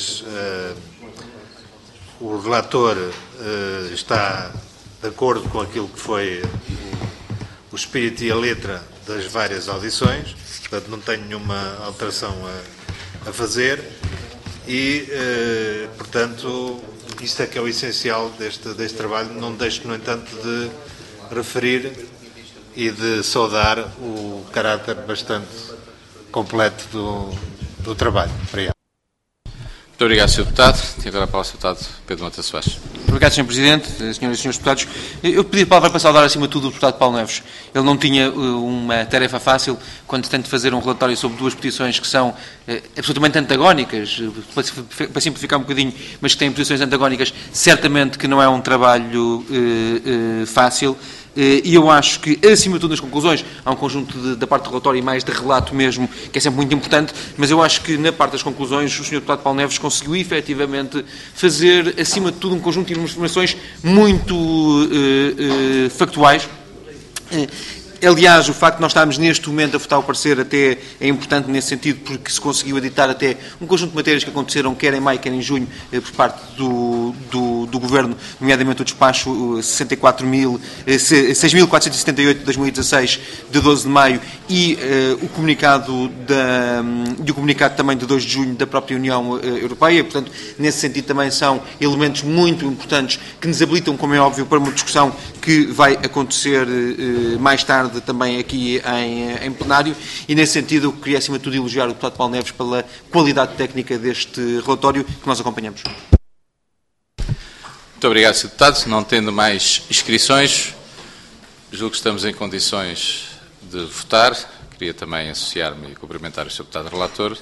o relator está de acordo com aquilo que foi o espírito e a letra das várias audições, portanto não tenho nenhuma alteração a fazer e, portanto, isto é que é o essencial deste trabalho. Não deixo, no entanto, de referir e de saudar o caráter bastante completo do trabalho. Obrigado. Muito obrigado, Sr. Deputado. Tem agora a palavra o Sr. Deputado Pedro Mota Soares. Obrigado, Sr. Presidente, senhoras e senhores deputados. Eu pedi a palavra para saudar, acima de tudo, o deputado Paulo Neves. Ele não tinha uma tarefa fácil quando tem de fazer um relatório sobre duas petições que são absolutamente antagónicas, para simplificar um bocadinho, mas que têm posições antagónicas. Certamente que não é um trabalho fácil. E eu acho que, acima de tudo, nas conclusões, há um conjunto da parte do relatório e mais de relato mesmo, que é sempre muito importante, mas eu acho que, na parte das conclusões, o Sr. Deputado Paulo Neves conseguiu, efetivamente, fazer, acima de tudo, um conjunto de informações muito factuais. Aliás, o facto de nós estarmos neste momento a votar o parecer até é importante nesse sentido, porque se conseguiu editar até um conjunto de matérias que aconteceram quer em maio, quer em junho, por parte do Governo, nomeadamente o despacho 6.478 de 2016, de 12 de maio, e o comunicado também de 2 de junho da própria União Europeia. Portanto, nesse sentido também são elementos muito importantes que nos habilitam, como é óbvio, para uma discussão que vai acontecer mais tarde também aqui em plenário, e nesse sentido eu queria acima de tudo elogiar o deputado Paulo Neves pela qualidade técnica deste relatório que nós acompanhamos. Muito obrigado, Sr. Deputado. Não tendo mais inscrições, julgo que estamos em condições de votar. Queria também associar-me e cumprimentar o Sr. Deputado Relator.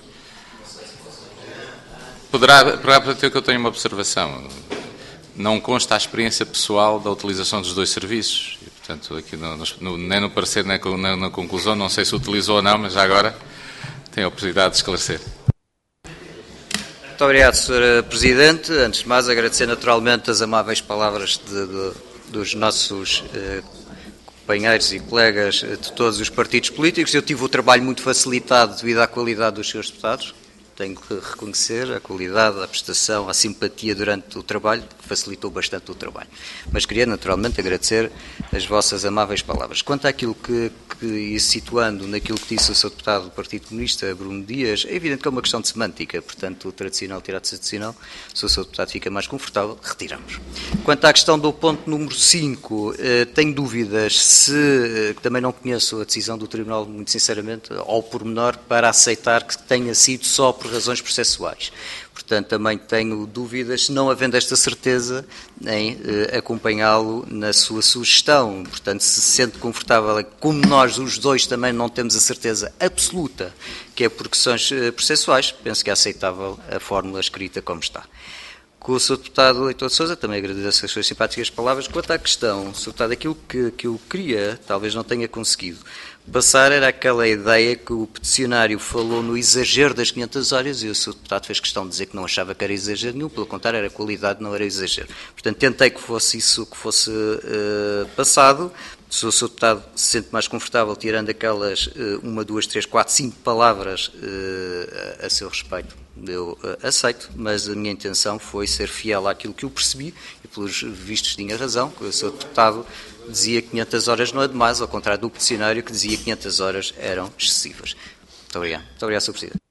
Poderá ter que eu tenho uma observação. Não consta a experiência pessoal da utilização dos dois serviços. E, portanto, aqui nem no parecer nem na conclusão, não sei se utilizou ou não, mas já agora tenho a oportunidade de esclarecer. Muito obrigado, Sr. Presidente. Antes de mais, agradecer naturalmente as amáveis palavras dos nossos companheiros e colegas de todos os partidos políticos. Eu tive o trabalho muito facilitado devido à qualidade dos senhores deputados. Tenho que reconhecer a qualidade, a prestação, a simpatia durante o trabalho, que facilitou bastante o trabalho. Mas queria naturalmente agradecer as vossas amáveis palavras. Quanto àquilo e situando naquilo que disse o Sr. Deputado do Partido Comunista, Bruno Dias, é evidente que é uma questão de semântica, portanto o tradicional tirar tradicional, se o Sr. Deputado fica mais confortável, retiramos. Quanto à questão do ponto número 5, tenho dúvidas que também não conheço a decisão do Tribunal, muito sinceramente, ao pormenor, para aceitar que tenha sido só por razões processuais. Portanto, também tenho dúvidas, não havendo esta certeza, em acompanhá-lo na sua sugestão. Portanto, se sente confortável, como nós os dois também não temos a certeza absoluta que é por questões processuais, penso que é aceitável a fórmula escrita como está. Com o Sr. Deputado Heitor de Sousa, também agradeço as suas simpáticas palavras. Quanto à questão, Sr. Deputado, aquilo que eu queria, talvez não tenha conseguido passar, era aquela ideia que o peticionário falou no exagero das 500 horas e o Sr. Deputado fez questão de dizer que não achava que era exagero nenhum, pelo contrário, era qualidade, não era exagero. Portanto, tentei que fosse isso que fosse passado. Se o Sr. Deputado se sente mais confortável tirando aquelas 1, 2, 3, 4, 5 palavras a seu respeito, eu aceito, mas a minha intenção foi ser fiel àquilo que eu percebi e pelos vistos tinha razão, que o Sr. Deputado dizia que 500 horas não é demais, ao contrário do peticionário que dizia que 500 horas eram excessivas. Muito obrigado. Muito obrigado, Sr. Presidente.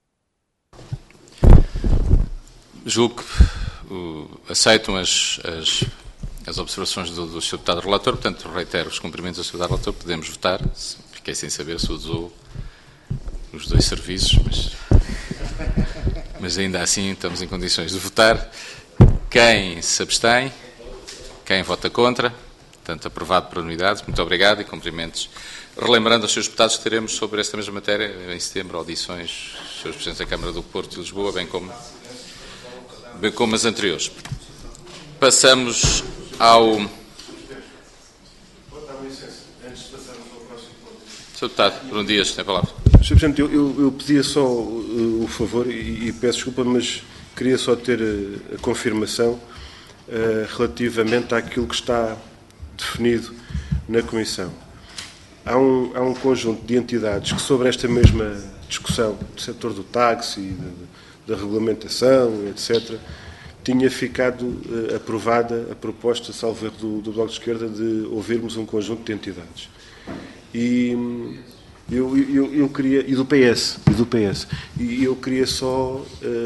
Julgo que aceitam as observações do Sr. Deputado Relator, portanto, reitero os cumprimentos ao Sr. Deputado Relator, podemos votar. Fiquei sem saber se usou os dois serviços, mas ainda assim estamos em condições de votar. Quem se abstém? Quem vota contra? Portanto, aprovado por unanimidade. Muito obrigado e cumprimentos. Relembrando aos Srs. Deputados que teremos sobre esta mesma matéria, em setembro, audições dos Srs. Presidentes da Câmara do Porto e de Lisboa, bem como as anteriores. Passamos ao... Sr. Deputado, Bruno Dias, tem a palavra. Sr. Presidente, eu pedia só o favor, e peço desculpa, mas queria só ter a confirmação relativamente àquilo que está definido na Comissão. Há um conjunto de entidades que, sobre esta mesma discussão do setor do táxi, da regulamentação, etc., tinha ficado aprovada a proposta, salvo erro, do Bloco de Esquerda, de ouvirmos um conjunto de entidades. E eu queria... E do PS. E eu queria só,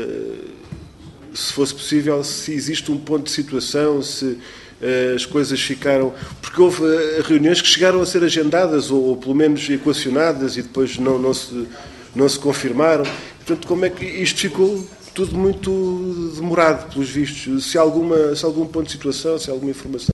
se fosse possível, se existe um ponto de situação, se as coisas ficaram... Porque houve reuniões que chegaram a ser agendadas, ou pelo menos equacionadas, e depois não se confirmaram. Portanto, como é que isto ficou tudo muito demorado, pelos vistos? Se há algum ponto de situação, se há alguma informação?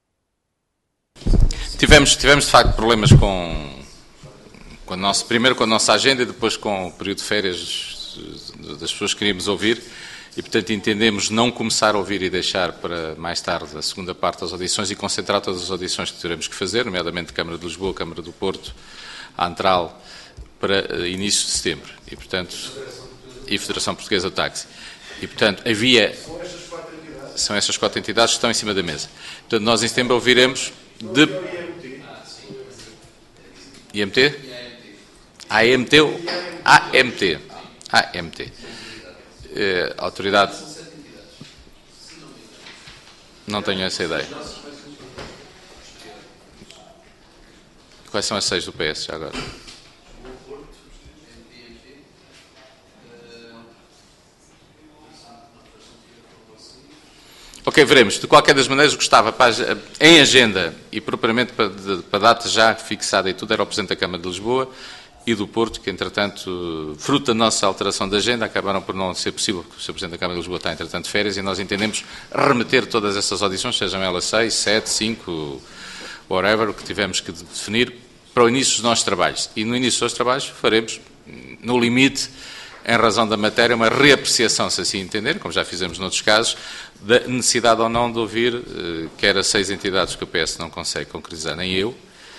Tivemos de facto problemas primeiro com a nossa agenda e depois com o período de férias das pessoas que queríamos ouvir. E, portanto, entendemos não começar a ouvir e deixar para mais tarde a segunda parte das audições e concentrar todas as audições que teremos que fazer, nomeadamente Câmara de Lisboa, Câmara do Porto, a Antral, para início de setembro. E, portanto, e Federação Portuguesa do Táxi. E, portanto, são estas 4 entidades que estão em cima da mesa. Portanto, nós em setembro ouviremos de... IMT? AMT? AMT. Autoridade. Não tenho essa ideia. Quais são as 6 do PS já agora? Ok, veremos. De qualquer das maneiras, gostava, em agenda e propriamente para data já fixada e tudo, era o Presidente da Câmara de Lisboa e do Porto, que, entretanto, fruto da nossa alteração de agenda, acabaram por não ser possível, porque o Sr. Presidente da Câmara de Lisboa está, entretanto, de férias, e nós entendemos remeter todas essas audições, sejam elas 6, 7, 5, whatever, o que tivemos que definir, para o início dos nossos trabalhos. E no início dos nossos trabalhos faremos, no limite, em razão da matéria, uma reapreciação, se assim entender, como já fizemos noutros casos, da necessidade ou não de ouvir, quer as 6 entidades que o PS não consegue concretizar, nem eu,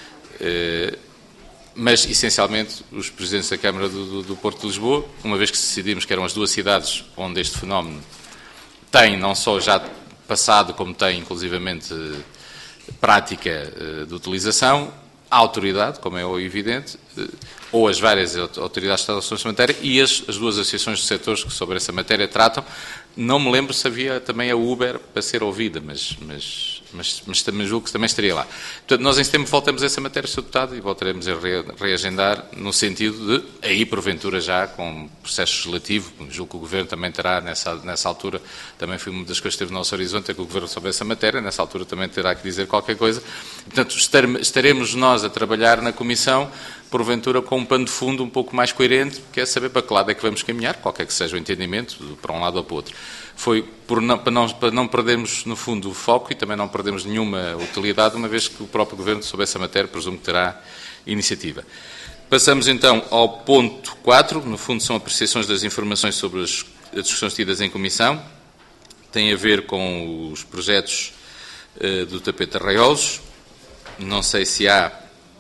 mas, essencialmente, os presidentes da Câmara do Porto de Lisboa, uma vez que decidimos que eram as 2 cidades onde este fenómeno tem, não só já passado, como tem, inclusivamente, prática de utilização, a autoridade, como é evidente, ou as várias autoridades que tratam sobre essa matéria, e as 2 associações de setores que sobre essa matéria tratam. Não me lembro se havia também a Uber para ser ouvida, mas também julgo que também estaria lá. Portanto, nós em setembro voltamos a essa matéria, Sr. Deputado, e voltaremos a reagendar no sentido de, aí porventura já com processo legislativo, julgo que o Governo também terá nessa altura, também foi uma das coisas que esteve no nosso horizonte, é que o Governo sobre essa matéria, nessa altura também terá que dizer qualquer coisa. Portanto, estaremos nós a trabalhar na Comissão, porventura com um pano de fundo um pouco mais coerente, que é saber para que lado é que vamos caminhar, qualquer que seja o entendimento, para um lado ou para o outro. Foi para não perdermos, no fundo, o foco e também não perdermos nenhuma utilidade, uma vez que o próprio Governo, sobre essa matéria, presumo que terá iniciativa. Passamos então ao ponto 4, no fundo são apreciações das informações sobre as discussões tidas em Comissão, tem a ver com os projetos do tapete Arraiolos. Não sei se há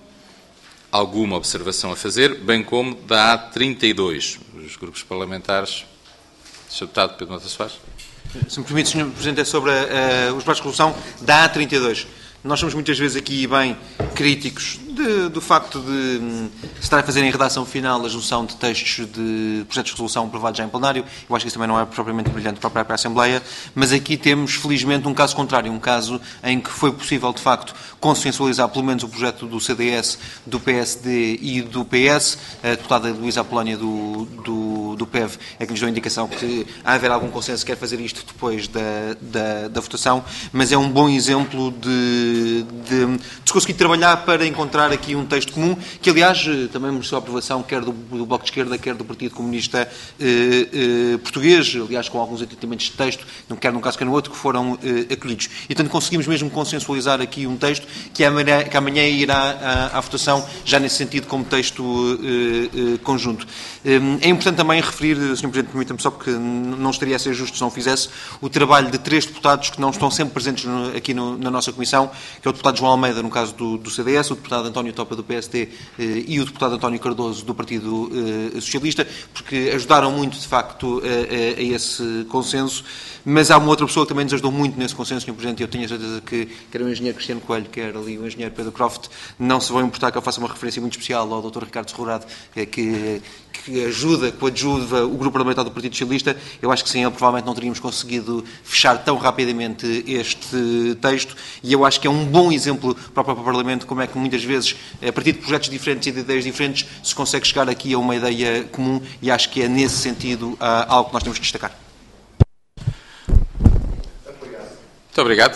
alguma observação a fazer, bem como da A32. Os grupos parlamentares... Sr. Deputado Pedro Mota Soares. Se me permite, Sr. Presidente, é sobre os projetos de resolução da A32. Nós somos muitas vezes aqui bem críticos do facto de se estar a fazer em redação final a junção de textos de projetos de resolução aprovados já em plenário. Eu acho que isso também não é propriamente brilhante para a Assembleia, mas aqui temos, felizmente, um caso contrário, um caso em que foi possível, de facto, consensualizar pelo menos o projeto do CDS, do PSD e do PS. A deputada Luísa Apolónia do PEV é que nos deu a indicação que há haver algum consenso que quer fazer isto depois da votação, mas é um bom exemplo de se conseguir trabalhar para encontrar aqui um texto comum, que aliás também mereceu a aprovação quer do Bloco de Esquerda, quer do Partido Comunista Português, aliás com alguns entendimentos de texto, quer num caso quer no outro, que foram acolhidos. E portanto conseguimos mesmo consensualizar aqui um texto que amanhã irá à votação, já nesse sentido como texto conjunto. É importante também referir, Sr. Presidente, permita-me só, porque não estaria a ser justo se não o fizesse, o trabalho de 3 deputados que não estão sempre presentes aqui na nossa Comissão, que é o deputado João Almeida, no caso do CDS, o deputado António Topa do PSD e o deputado António Cardoso do Partido Socialista, porque ajudaram muito, de facto, a esse consenso. Mas há uma outra pessoa que também nos ajudou muito nesse consenso, Sr. Presidente, e eu tenho a certeza que quer o engenheiro Cristiano Coelho, quer ali o engenheiro Pedro Croft, não se vão importar que eu faça uma referência muito especial ao Dr. Ricardo Serrurado, que coadjuva o grupo parlamentar do Partido Socialista. Eu acho que sem ele provavelmente não teríamos conseguido fechar tão rapidamente este texto, e eu acho que é um bom exemplo para o próprio Parlamento como é que muitas vezes, a partir de projetos diferentes e de ideias diferentes, se consegue chegar aqui a uma ideia comum, e acho que é nesse sentido algo que nós temos que destacar. Muito obrigado.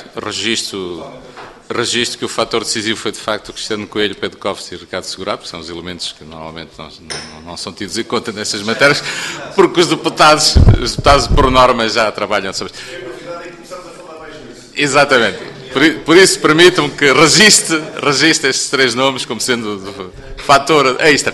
Registro que o fator decisivo foi, de facto, o Cristiano Coelho, Pedro Cofres e Ricardo Segurado, porque são os elementos que normalmente não são tidos em conta nessas matérias, porque os deputados, por norma, já trabalham sobre isso. Exatamente. Por isso, permitam-me que registre estes 3 nomes como sendo fator extra.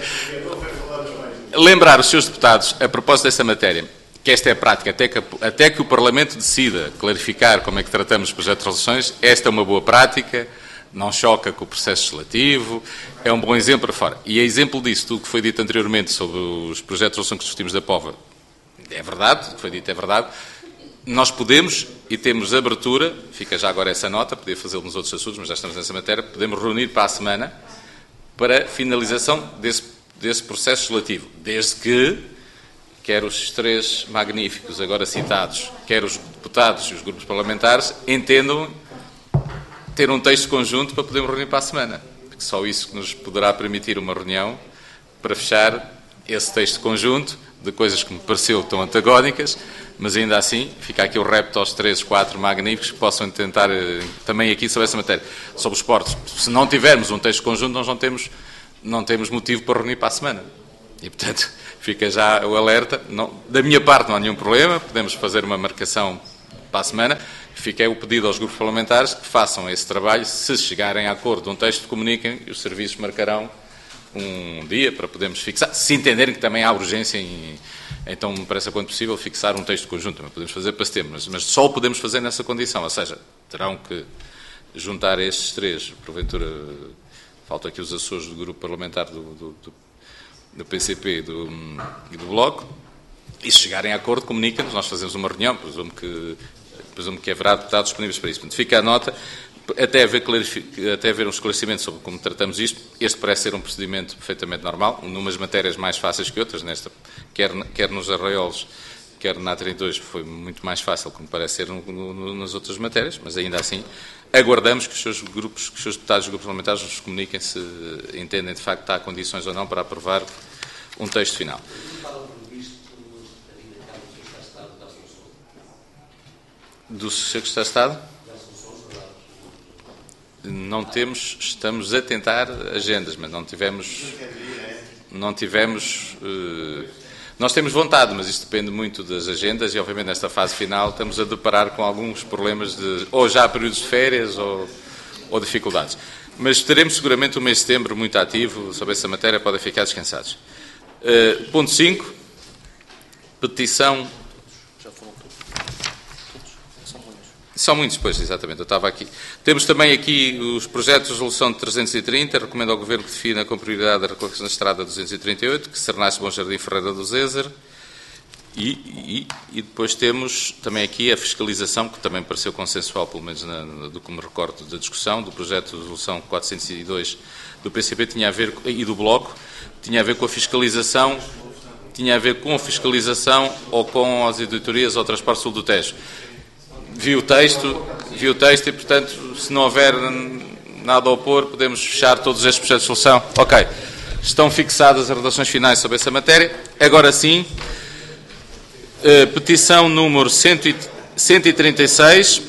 Lembrar os seus deputados, a propósito desta matéria, que esta é a prática, até que o Parlamento decida clarificar como é que tratamos os projetos de resoluções, esta é uma boa prática, não choca com o processo legislativo, é um bom exemplo para fora. E é exemplo disso, tudo o que foi dito anteriormente sobre os projetos de resolução que discutimos da POVA, é verdade, o que foi dito é verdade. Nós podemos e temos abertura, fica já agora essa nota, podia fazê-lo nos outros assuntos, mas já estamos nessa matéria, podemos reunir para a semana para finalização desse processo legislativo, desde que quer os 3 magníficos agora citados, quer os deputados e os grupos parlamentares, entendam ter um texto conjunto para podermos reunir para a semana. Porque só isso que nos poderá permitir uma reunião para fechar esse texto conjunto de coisas que me pareceu tão antagónicas, mas ainda assim fica aqui o repto aos 3, 4 magníficos que possam tentar também aqui sobre essa matéria. Sobre os esportes, se não tivermos um texto conjunto, nós não temos motivo para reunir para a semana. E, portanto, fica já o alerta. Da minha parte não há nenhum problema, podemos fazer uma marcação para a semana. Fica o pedido aos grupos parlamentares que façam esse trabalho. Se chegarem a acordo de um texto, comuniquem e os serviços marcarão um dia para podermos fixar. Se entenderem que também há urgência então me parece, quanto possível, fixar um texto conjunto. Também podemos fazer para setembro, mas só o podemos fazer nessa condição. Ou seja, terão que juntar estes 3, porventura, faltam aqui os Açores do grupo parlamentar do PCP e do Bloco, e se chegarem a acordo, comunicam-nos, nós fazemos uma reunião, presumo que haverá deputados disponíveis para isso. Portanto, fica a nota, até haver um esclarecimento sobre como tratamos isto. Este parece ser um procedimento perfeitamente normal, numas matérias mais fáceis que outras, quer nos arraiolos, quer na A32, foi muito mais fácil, como parece ser nas outras matérias, mas ainda assim aguardamos que os seus deputados e grupos parlamentares nos comuniquem se entendem de facto que há condições ou não para aprovar um texto final. Do Secretário de Estado? Não temos, estamos a tentar agendas, mas não tivemos. Nós temos vontade, mas isto depende muito das agendas e, obviamente, nesta fase final estamos a deparar com alguns problemas ou já períodos de férias ou dificuldades. Mas teremos seguramente o mês de setembro muito ativo sobre essa matéria, podem ficar descansados. Ponto 5, petição... Já foram todos? São muitos, pois, exatamente, eu estava aqui. Temos também aqui os projetos de resolução de 330, recomendo ao Governo que defina com prioridade a recolocação da estrada 238, que se renasce Bom Jardim Ferreira do Zézer, e depois temos também aqui a fiscalização, que também pareceu consensual, pelo menos do que me recordo da discussão, do projeto de resolução 402 do PCP, e do Bloco, tinha a ver com a fiscalização, ou com as editorias ao transporte sul do Tejo. Vi o texto e, portanto, se não houver nada a opor, podemos fechar todos estes projetos de solução. Ok. Estão fixadas as redações finais sobre essa matéria. Agora sim, petição número 136.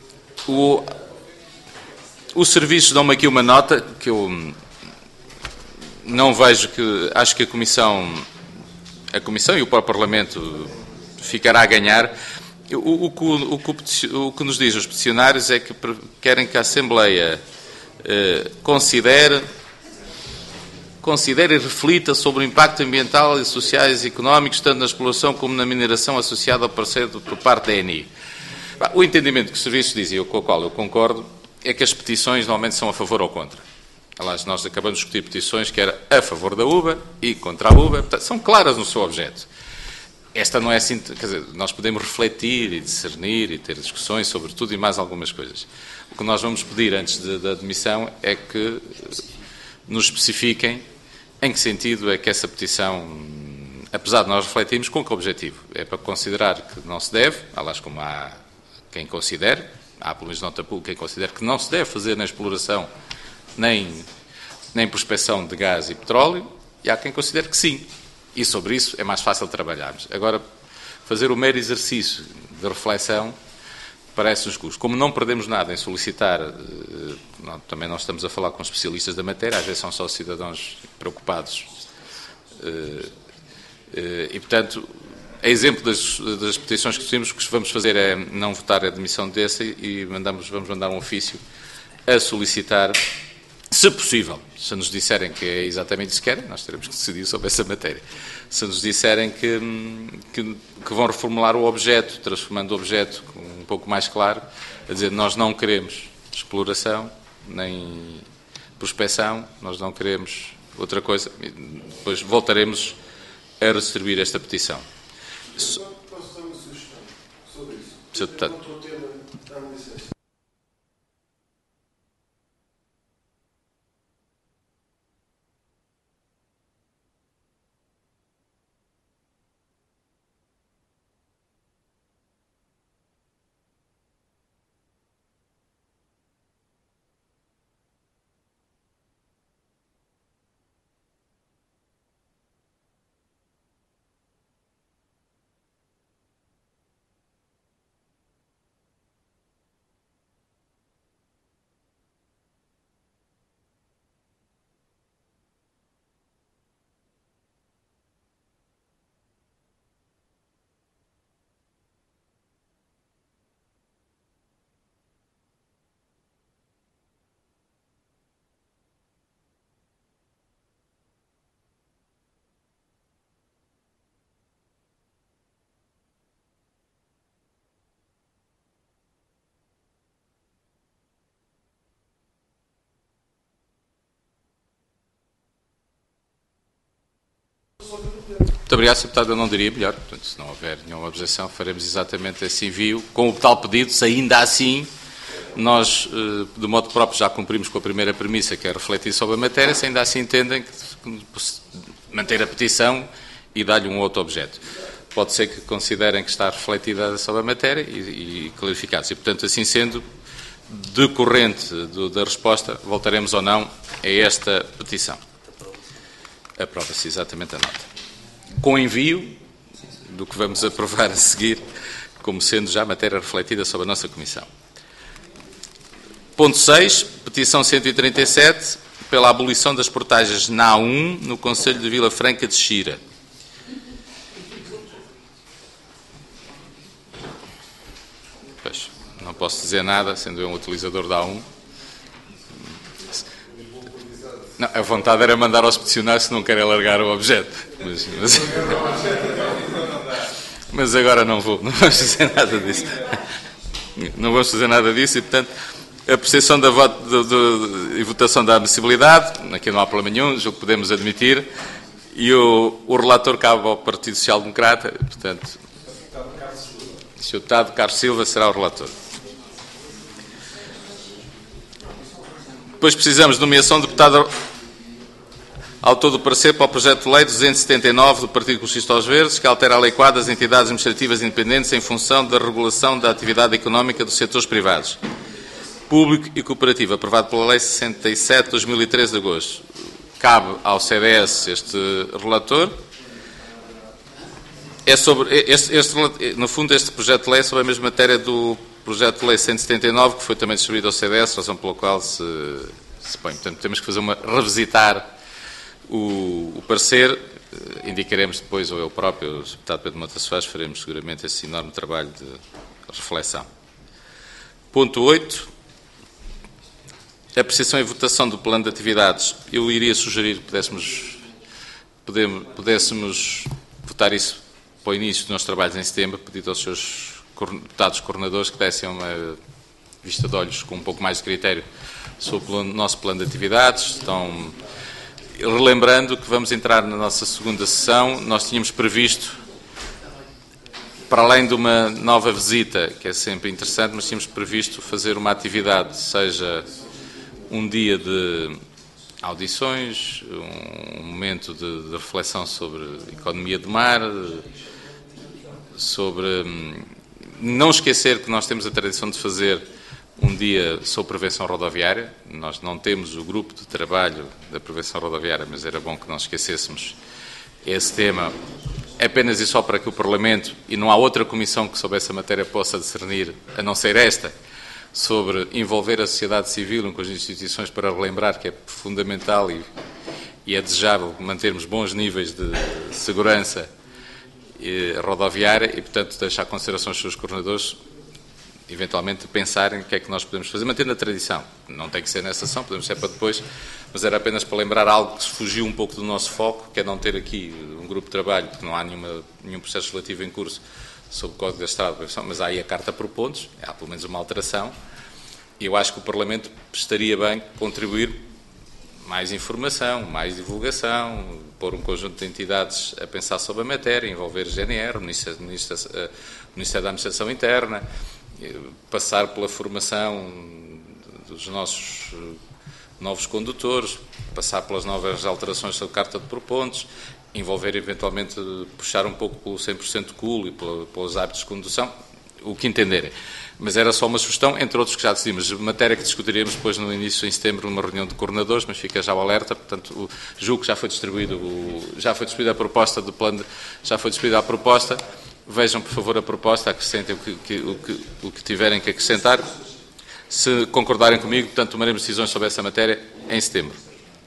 Os serviços dão-me aqui uma nota que eu não vejo que... Acho que a Comissão e o próprio Parlamento ficará a ganhar. O que nos diz os peticionários é que querem que a Assembleia considere e reflita sobre o impacto ambiental e sociais e económicos, tanto na exploração como na mineração associada ao parceiro por parte da ENI. O entendimento que os serviços dizem, com o qual eu concordo, é que as petições normalmente são a favor ou contra. Aliás, nós acabamos de discutir petições que era a favor da UBA e contra a UBA, portanto, são claras no seu objeto. Esta não é assim, quer dizer, nós podemos refletir e discernir e ter discussões sobre tudo e mais algumas coisas. O que nós vamos pedir antes da admissão é que nos especifiquem em que sentido é que essa petição, apesar de nós refletirmos, com que objetivo? É para considerar que não se deve, aliás, como há quem considere, há pelo menos nota pública quem considere que não se deve fazer nem exploração nem prospecção de gás e petróleo, e há quem considere que sim. E sobre isso é mais fácil trabalharmos. Agora, fazer o mero exercício de reflexão parece-nos justo. Como não perdemos nada em solicitar, também nós estamos a falar com especialistas da matéria, às vezes são só cidadãos preocupados. E, portanto, a exemplo das petições que temos, o que vamos fazer é não votar a admissão dessa e vamos mandar um ofício a solicitar, se possível, se nos disserem que é exatamente isso que querem, nós teremos que decidir sobre essa matéria. Se nos disserem que vão reformular o objeto, transformando o objeto um pouco mais claro, a dizer nós não queremos exploração, nem prospecção, nós não queremos outra coisa, e depois voltaremos a redistribuir esta petição. Posso dar uma sugestão sobre isso? Sr. Deputado. Muito obrigado, Sr. Deputado. Eu não diria melhor. Portanto, se não houver nenhuma objeção, faremos exatamente esse envio, com o tal pedido, se ainda assim nós, de modo próprio, já cumprimos com a primeira premissa, que é refletir sobre a matéria, se ainda assim entendem que manter a petição e dar-lhe um outro objeto. Pode ser que considerem que está refletida sobre a matéria e clarificados. E, portanto, assim sendo, decorrente da resposta, voltaremos ou não a esta petição. Aprova-se exatamente a nota. Com envio do que vamos aprovar a seguir, como sendo já matéria refletida sobre a nossa Comissão. Ponto 6, petição 137, pela abolição das portagens na A1, no Concelho de Vila Franca de Xira. Pois, não posso dizer nada, sendo eu um utilizador da A1. Não, a vontade era mandar aos peticionários se não querem largar o objeto. Mas agora não vamos fazer nada disso. Não vamos fazer nada disso e, portanto, a percepção da e votação da admissibilidade, aqui não há problema nenhum, julgo que podemos admitir, e o relator cabe ao Partido Social Democrata, portanto, o Sr. Deputado Carlos Silva será o relator. Depois precisamos de nomeação de deputado autor do parecer para o projeto de lei 279 do Partido Comunista aos Verdes, que altera a Lei 4 das entidades administrativas independentes em função da regulação da atividade económica dos setores privados, público e cooperativo, aprovado pela Lei 67 de 2013 de agosto. Cabe ao CDS este relator. É sobre, no fundo, este projeto de lei é sobre a mesma matéria do projeto de lei 179, que foi também distribuído ao CDS, razão pela qual se põe. Portanto, temos que revisitar o parecer. Indicaremos depois, ou eu próprio, o deputado Pedro Mota Soares, faremos seguramente esse enorme trabalho de reflexão. Ponto 8. Apreciação e votação do plano de atividades. Eu iria sugerir que pudéssemos votar isso para o início dos nossos trabalhos em setembro, pedido aos seus deputados coordenadores que dessem uma vista de olhos com um pouco mais de critério sobre o nosso plano de atividades. Relembrando que vamos entrar na nossa segunda sessão, nós tínhamos previsto, para além de uma nova visita, que é sempre interessante, mas tínhamos previsto fazer uma atividade, seja um dia de audições, um momento de reflexão sobre economia do mar, sobre... Não esquecer que nós temos a tradição de fazer um dia sobre prevenção rodoviária. Nós não temos o grupo de trabalho da prevenção rodoviária, mas era bom que não esquecêssemos esse tema, apenas e só para que o Parlamento, e não há outra comissão que sobre essa matéria possa discernir, a não ser esta, sobre envolver a sociedade civil com as instituições para relembrar que é fundamental e é desejável mantermos bons níveis de segurança rodoviária e, portanto, deixar consideração aos seus coordenadores, eventualmente pensarem o que é que nós podemos fazer, mantendo a tradição. Não tem que ser nessa sessão, podemos ser para depois, mas era apenas para lembrar algo que fugiu um pouco do nosso foco, que é não ter aqui um grupo de trabalho, porque não há nenhum processo legislativo em curso sobre o Código da Estrada, mas há aí a carta por pontos, há pelo menos uma alteração, e eu acho que o Parlamento estaria bem contribuir mais informação, mais divulgação, pôr um conjunto de entidades a pensar sobre a matéria, envolver o GNR, o Ministério da Administração Interna, passar pela formação dos nossos novos condutores, passar pelas novas alterações sobre carta de propontos, envolver eventualmente, puxar um pouco pelo 100% cool e pelos hábitos de condução, o que entenderem. Mas era só uma sugestão, entre outros que já decidimos, matéria que discutiríamos depois no início, em setembro, numa reunião de coordenadores, mas fica já o alerta, portanto, julgo que já foi distribuída a proposta do plano, já foi distribuída a proposta. Vejam, por favor, a proposta, acrescentem o que tiverem que acrescentar. Se concordarem comigo, portanto, tomaremos decisões sobre essa matéria em setembro.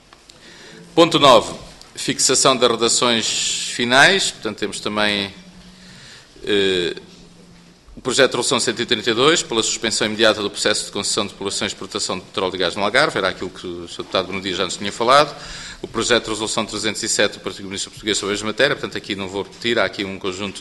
Ponto 9. Fixação das redações finais. Portanto, temos também o projeto de resolução 132, pela suspensão imediata do processo de concessão de exploração e exportação de petróleo e gás no Algarve. Era aquilo que o Sr. Deputado Bruno Dias já nos tinha falado. O projeto de resolução 307 do Partido Comunista Português sobre a mesma matéria. Portanto, aqui não vou repetir. Há aqui um conjunto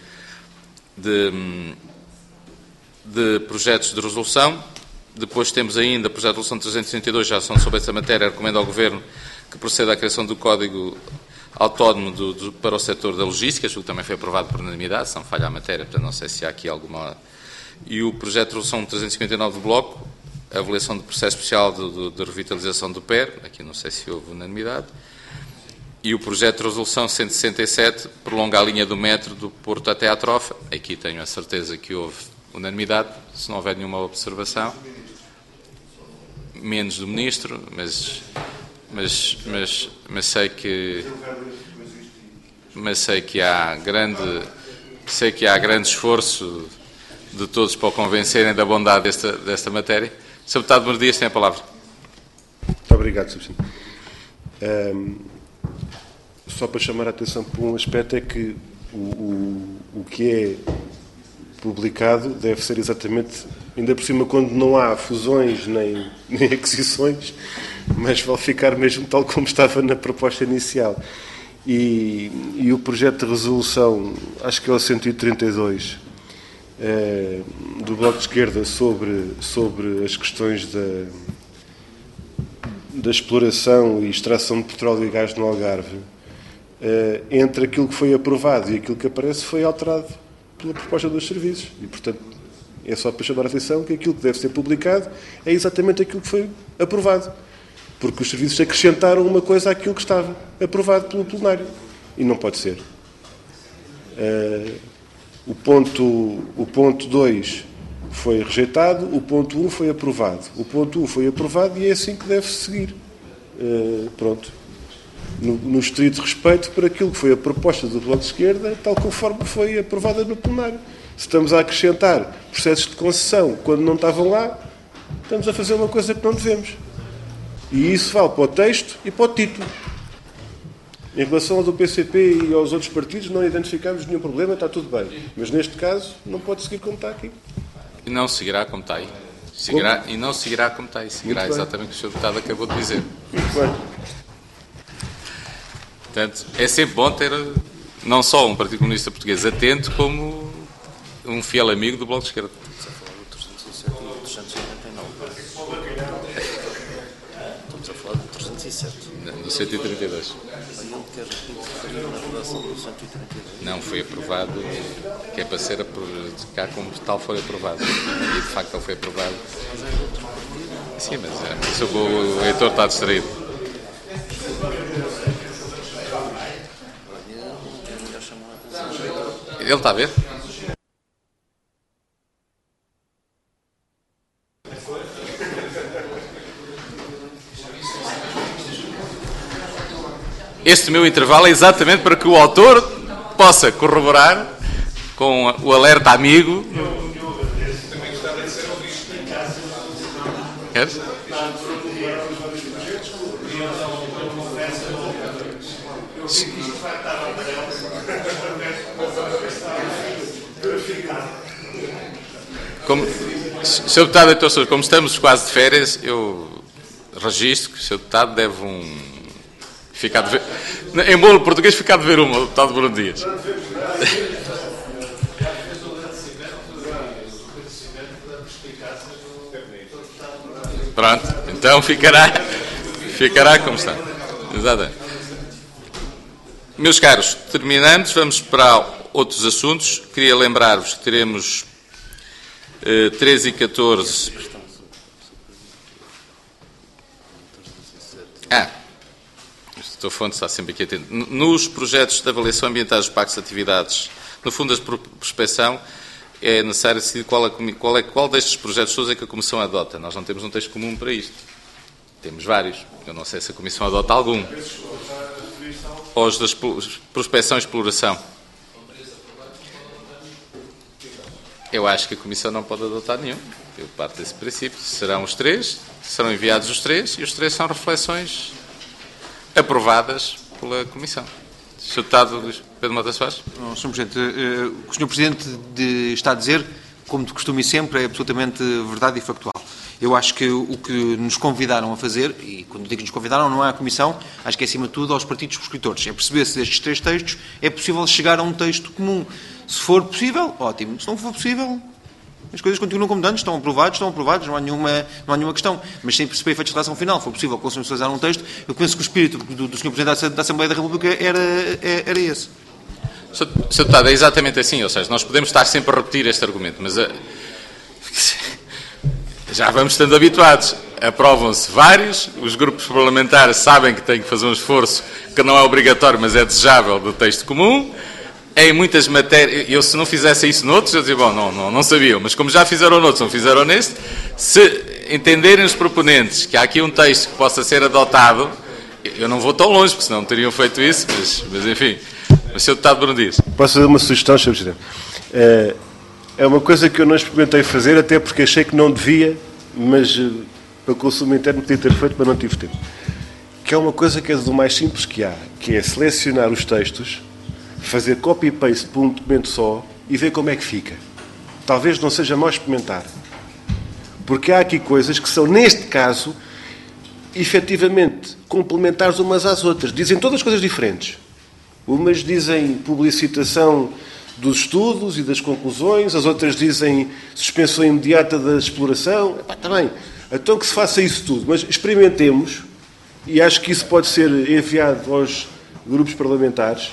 de projetos de resolução. Depois temos ainda o projeto de resolução 332, já são sobre essa matéria. Recomendo ao Governo que proceda à criação do Código Autónomo para o setor da logística, que também foi aprovado por unanimidade, se não falha a matéria, portanto não sei se há aqui alguma... E o projeto de resolução 359 do Bloco, a avaliação do processo especial de revitalização do PER, aqui não sei se houve unanimidade, e o projeto de resolução 167 prolonga a linha do metro do Porto até à Trofa, aqui tenho a certeza que houve unanimidade, se não houver nenhuma observação, menos do Ministro, mas sei que há grande esforço de todos para o convencerem da bondade desta matéria. Sr. Deputado Bruno Dias tem a palavra. Muito obrigado, Sr. Presidente. Só para chamar a atenção para um aspecto é que o que é publicado deve ser exatamente, ainda por cima quando não há fusões nem aquisições, mas vai ficar mesmo tal como estava na proposta inicial. E o projeto de resolução, acho que é o 132, do Bloco de Esquerda sobre as questões da exploração e extração de petróleo e gás no Algarve, entre aquilo que foi aprovado e aquilo que aparece foi alterado pela proposta dos serviços. E, portanto, é só para chamar a atenção que aquilo que deve ser publicado é exatamente aquilo que foi aprovado. Porque os serviços acrescentaram uma coisa àquilo que estava aprovado pelo plenário. E não pode ser. O ponto 2 foi rejeitado, o ponto 1 foi aprovado. O ponto 1 foi aprovado e é assim que deve seguir. Pronto. No estrito respeito por aquilo que foi a proposta do Bloco de Esquerda, tal conforme foi aprovada no plenário. Se estamos a acrescentar processos de concessão quando não estavam lá, estamos a fazer uma coisa que não devemos. E isso vale para o texto e para o título. Em relação ao do PCP e aos outros partidos, não identificamos nenhum problema, está tudo bem. Mas neste caso, não pode seguir como está aqui. E não seguirá como está aí. E não seguirá como está aí. Seguirá exatamente o que o Sr. Deputado acabou de dizer. Muito bem. Portanto, é sempre bom ter não só um Partido Comunista Português atento, como um fiel amigo do Bloco de Esquerda. No 132. Não, foi aprovado, que é para ser cá como tal foi aprovado. E de facto ele foi aprovado. Sim, mas o eleitor está distraído. Ele está a ver? Este meu intervalo é exatamente para que o autor possa corroborar com o alerta amigo. Queres? Sr. Deputado Heitor Sousa, como estamos quase de férias, eu registro que o Sr. Deputado deve ficar de ver. Em bolo português, ficar de ver o Deputado Bruno Dias. Pronto, então ficará como está. Exatamente. Meus caros, terminamos, vamos para outros assuntos. Queria lembrar-vos que teremos 13 e 14. O Dr. Fonte está sempre aqui atento. Nos projetos de avaliação ambiental dos pactos de atividades, no fundo da prospecção, é necessário decidir qual destes projetos todos é que a Comissão adota. Nós não temos um texto comum para isto. Temos vários. Eu não sei se a Comissão adota algum. Os das prospecção e exploração. Eu acho que a Comissão não pode adotar nenhum. Eu parto desse princípio. Serão os três, serão enviados os três, e os três são reflexões aprovadas pela Comissão. Sr. Deputado Pedro Mota Soares. Sr. Presidente, o que o Sr. Presidente está a dizer, como de costume e sempre, é absolutamente verdade e factual. Eu acho que o que nos convidaram a fazer, e quando digo que nos convidaram, não é à Comissão, acho que é acima de tudo aos partidos prescritores, é perceber se destes três textos é possível chegar a um texto comum. Se for possível, ótimo. Se não for possível, as coisas continuam como antes, estão aprovados, não há nenhuma questão. Mas sem perceber efeitos de relação final, for possível consensualizar um texto, eu penso que o espírito do Sr. Presidente da Assembleia da República era esse. Sr. Deputado, é exatamente assim, ou seja, nós podemos estar sempre a repetir este argumento, mas já vamos estando habituados. Aprovam-se vários, os grupos parlamentares sabem que têm que fazer um esforço que não é obrigatório, mas é desejável, do texto comum. Em muitas matérias, eu se não fizesse isso noutros, eu dizia, bom, não sabiam, mas como já fizeram noutros, não fizeram neste, se entenderem os proponentes que há aqui um texto que possa ser adotado, eu não vou tão longe, porque senão não teriam feito isso, mas enfim. Mas, Sr. Deputado Bruno Dias. Posso fazer uma sugestão, Sr. Presidente? É uma coisa que eu não experimentei fazer, até porque achei que não devia, mas para consumo interno podia ter feito, mas não tive tempo. Que é uma coisa que é do mais simples que há, que é selecionar os textos, fazer copy-paste por um documento só e ver como é que fica. Talvez não seja mau experimentar. Porque há aqui coisas que são, neste caso, efetivamente complementares umas às outras. Dizem todas coisas diferentes. Umas dizem publicitação dos estudos e das conclusões, as outras dizem suspensão imediata da exploração. Está bem. Então que se faça isso tudo. Mas experimentemos, e acho que isso pode ser enviado aos grupos parlamentares.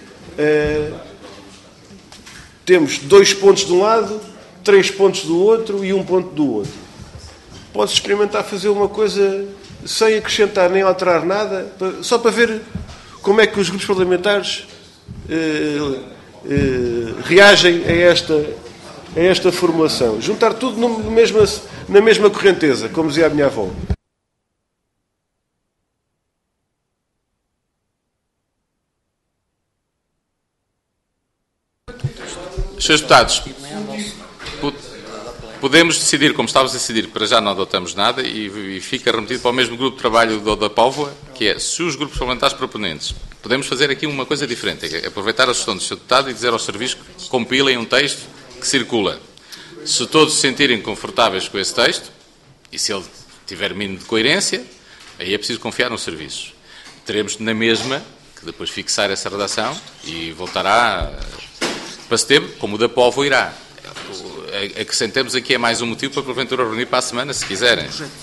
Temos 2 pontos de um lado, 3 pontos do outro e 1 ponto do outro. Pode-se experimentar fazer uma coisa sem acrescentar nem alterar nada, só para ver como é que os grupos parlamentares reagem a esta formulação. Juntar tudo na mesma correnteza, como dizia a minha avó. Senhores deputados, podemos decidir, como estávamos a decidir, para já não adotamos nada e fica remetido para o mesmo grupo de trabalho da Póvoa, que é, se os grupos parlamentares proponentes, podemos fazer aqui uma coisa diferente, é aproveitar a sugestão do Sr. Deputado e dizer aos serviços que compilem um texto que circula. Se todos se sentirem confortáveis com esse texto, e se ele tiver mínimo de coerência, aí é preciso confiar nos serviços. Teremos na mesma que depois fixar essa redação e voltará para setembro, como o da Póvoa irá. acrescentemos aqui mais um motivo para porventura reunir para a semana, se quiserem.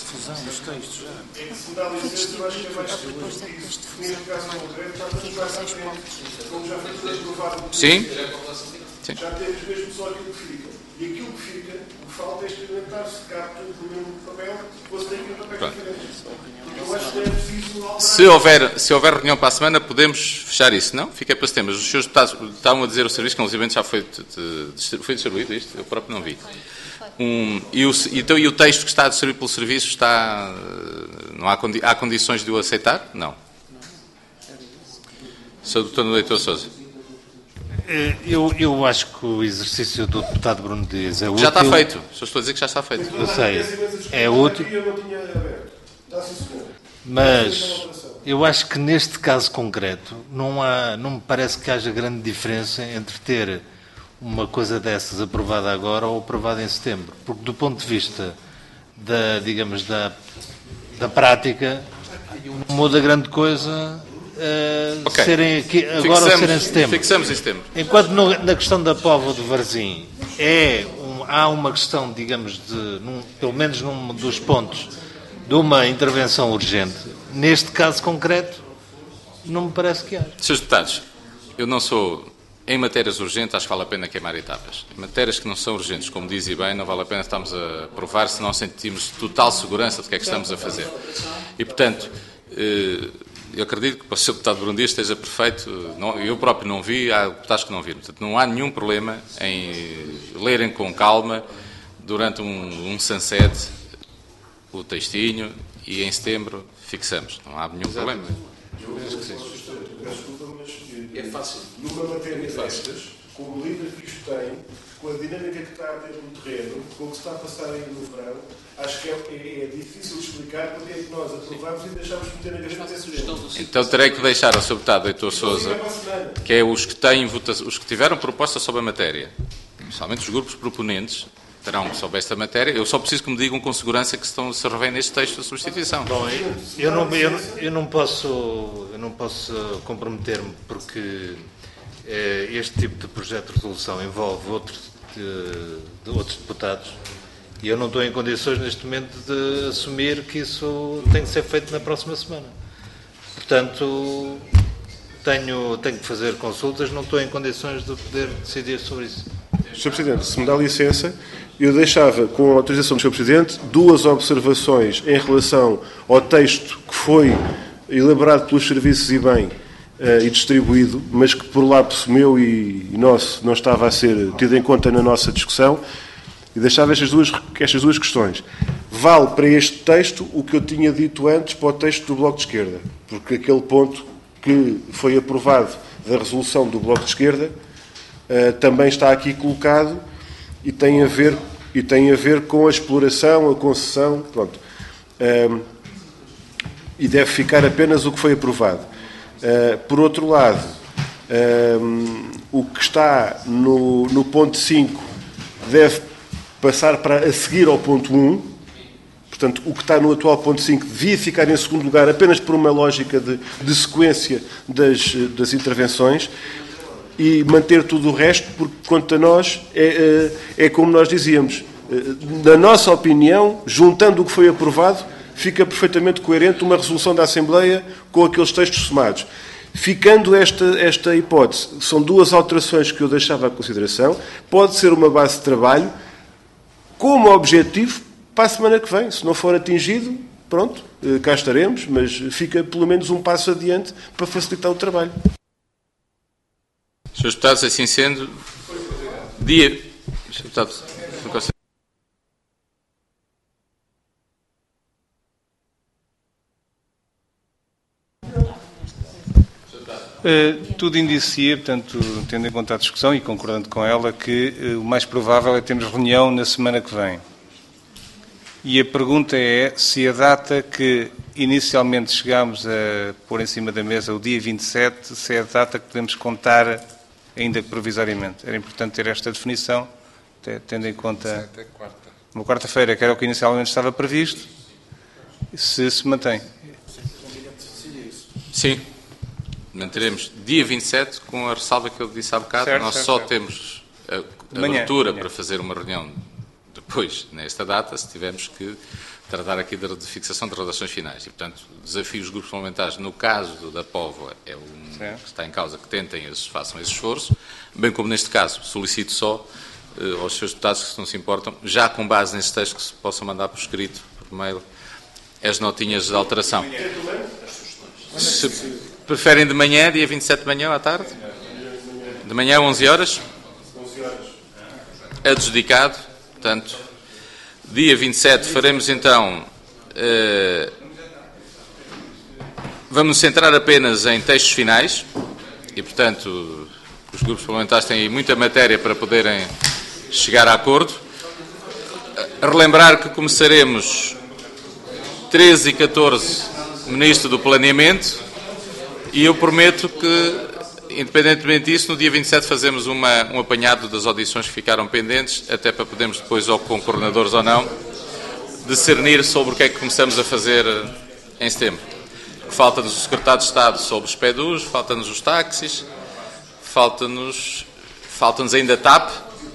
Sim? Sim. Já temos mesmo só aquilo que fica. E aquilo que fica, o que falta é experimentar se cabe tudo no mesmo papel, ou se tem que ir papel diferente. Eu acho que é preciso alterar. Se houver reunião para a semana, podemos fechar isso, não? Fica para setembro. Os senhores estavam a dizer o serviço que, inclusive, já foi distribuído isto? Eu próprio não vi. E o texto que está distribuído pelo serviço está... Não há condições de o aceitar? Não. Sr. Dr. Leitor Sousa. Eu acho que o exercício do deputado Bruno Dias é útil. Já está feito. Só estou a dizer que já está feito. Eu sei. É útil. Mas eu acho que neste caso concreto não me parece que haja grande diferença entre ter uma coisa dessas aprovada agora ou aprovada em setembro. Porque do ponto de vista da prática, não muda grande coisa serem aqui agora ou serem em setembro. Fixamos em setembro. Enquanto na questão da Póvoa de Varzim há uma questão, digamos, pelo menos num dos pontos, de uma intervenção urgente. Neste caso concreto, não me parece que haja. Srs. Deputados, eu não sou... Em matérias urgentes, acho que vale a pena queimar etapas. Em matérias que não são urgentes, como diz bem, não vale a pena estarmos a aprovar se não sentimos total segurança do que é que estamos a fazer. E, portanto, eu acredito que o Sr. Deputado Bruno Dias esteja perfeito. Eu próprio não vi, há deputados que não viram. Portanto, não há nenhum problema em lerem com calma, durante um sunset, o textinho, e em setembro fixamos. Não há nenhum problema. Eu acho que sim. É fácil. Numa matéria destas, com o líder que isto tem, com a dinâmica que está a ter no terreno, com o que se está a passar aí no verão, acho que é difícil de explicar porque é que nós aprovamos e deixamos de meter na gaveta esse tempo. Então terei que deixar ao Sr. Deputado Leitor Sousa, que é os que tiveram proposta sobre a matéria, principalmente os grupos proponentes, terão sobre esta matéria. Eu só preciso que me digam com segurança que se revém neste texto da substituição. Bom, eu não posso comprometer-me porque este tipo de projeto de resolução envolve outros deputados e eu não estou em condições neste momento de assumir que isso tem que ser feito na próxima semana. Portanto, tenho que fazer consultas, não estou em condições de poder decidir sobre isso. Sr. Presidente, se me dá licença, eu deixava, com a autorização do Sr. Presidente, duas observações em relação ao texto que foi elaborado pelos serviços e bem e distribuído, mas que por lapso meu e nosso não estava a ser tido em conta na nossa discussão, e deixava estas duas questões. Vale para este texto o que eu tinha dito antes para o texto do Bloco de Esquerda, porque aquele ponto que foi aprovado da resolução do Bloco de Esquerda também está aqui colocado e tem a ver com a exploração, a concessão, pronto. E deve ficar apenas o que foi aprovado. Por outro lado, o que está no ponto 5 deve passar a seguir ao ponto 1. Portanto, o que está no atual ponto 5 devia ficar em segundo lugar apenas por uma lógica de sequência das intervenções e manter tudo o resto, porque, quanto a nós, é como nós dizíamos. Na nossa opinião, juntando o que foi aprovado, fica perfeitamente coerente uma resolução da Assembleia com aqueles textos somados. Ficando esta hipótese, são duas alterações que eu deixava à consideração, pode ser uma base de trabalho, como objetivo para a semana que vem. Se não for atingido, pronto, cá estaremos, mas fica pelo menos um passo adiante para facilitar o trabalho. Srs. Deputados, assim sendo, Sr. Deputado, não consegue. Tudo indicia, portanto, tendo em conta a discussão e concordando com ela, que o mais provável é termos reunião na semana que vem. E a pergunta é se a data que inicialmente chegámos a pôr em cima da mesa, o dia 27, se é a data que podemos contar ainda que provisoriamente. Era importante ter esta definição, tendo em conta uma quarta-feira, que era o que inicialmente estava previsto, se mantém. Sim. Manteremos dia 27, com a ressalva que eu disse há bocado. Nós só temos abertura para fazer uma reunião depois, nesta data, se tivermos que tratar aqui de fixação de redações finais. E, portanto, desafio os grupos parlamentares, no caso da Póvoa, é que está em causa, que façam esse esforço, bem como neste caso, solicito só aos seus deputados que, se não se importam, já com base nesse texto, que se possam mandar por escrito, por mail, as notinhas de alteração. Se preferem de manhã, dia 27 de manhã à tarde? De manhã, 11 horas? Adjudicado. Portanto, dia 27 faremos então... vamos centrar apenas em textos finais e, portanto, os grupos parlamentares têm muita matéria para poderem chegar a acordo. Relembrar que começaremos 13 e 14, Ministro do Planeamento, e eu prometo que, independentemente disso, no dia 27 fazemos um apanhado das audições que ficaram pendentes, até para podermos depois, ou com coordenadores ou não, discernir sobre o que é que começamos a fazer em setembro. Falta-nos o Secretário de Estado sobre os PEDUs, falta-nos os táxis, falta-nos ainda a TAP.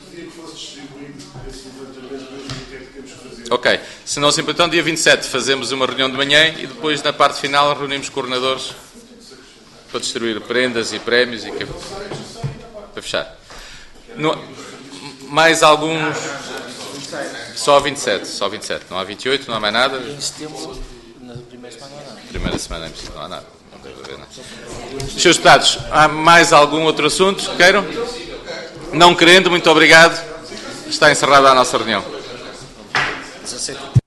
Ok. Se não se então, dia 27 fazemos uma reunião de manhã e depois, na parte final, reunimos coordenadores para distribuir prendas e prémios e para fechar. Mais alguns? Só 27, não há 28, não há mais nada? Em setembro, na primeira semana, não há nada. Primeira semana não há nada. Não deve haver nada. Senhores deputados, há mais algum outro assunto que queiram? Não querendo, muito obrigado. Está encerrada a nossa reunião. 17h30.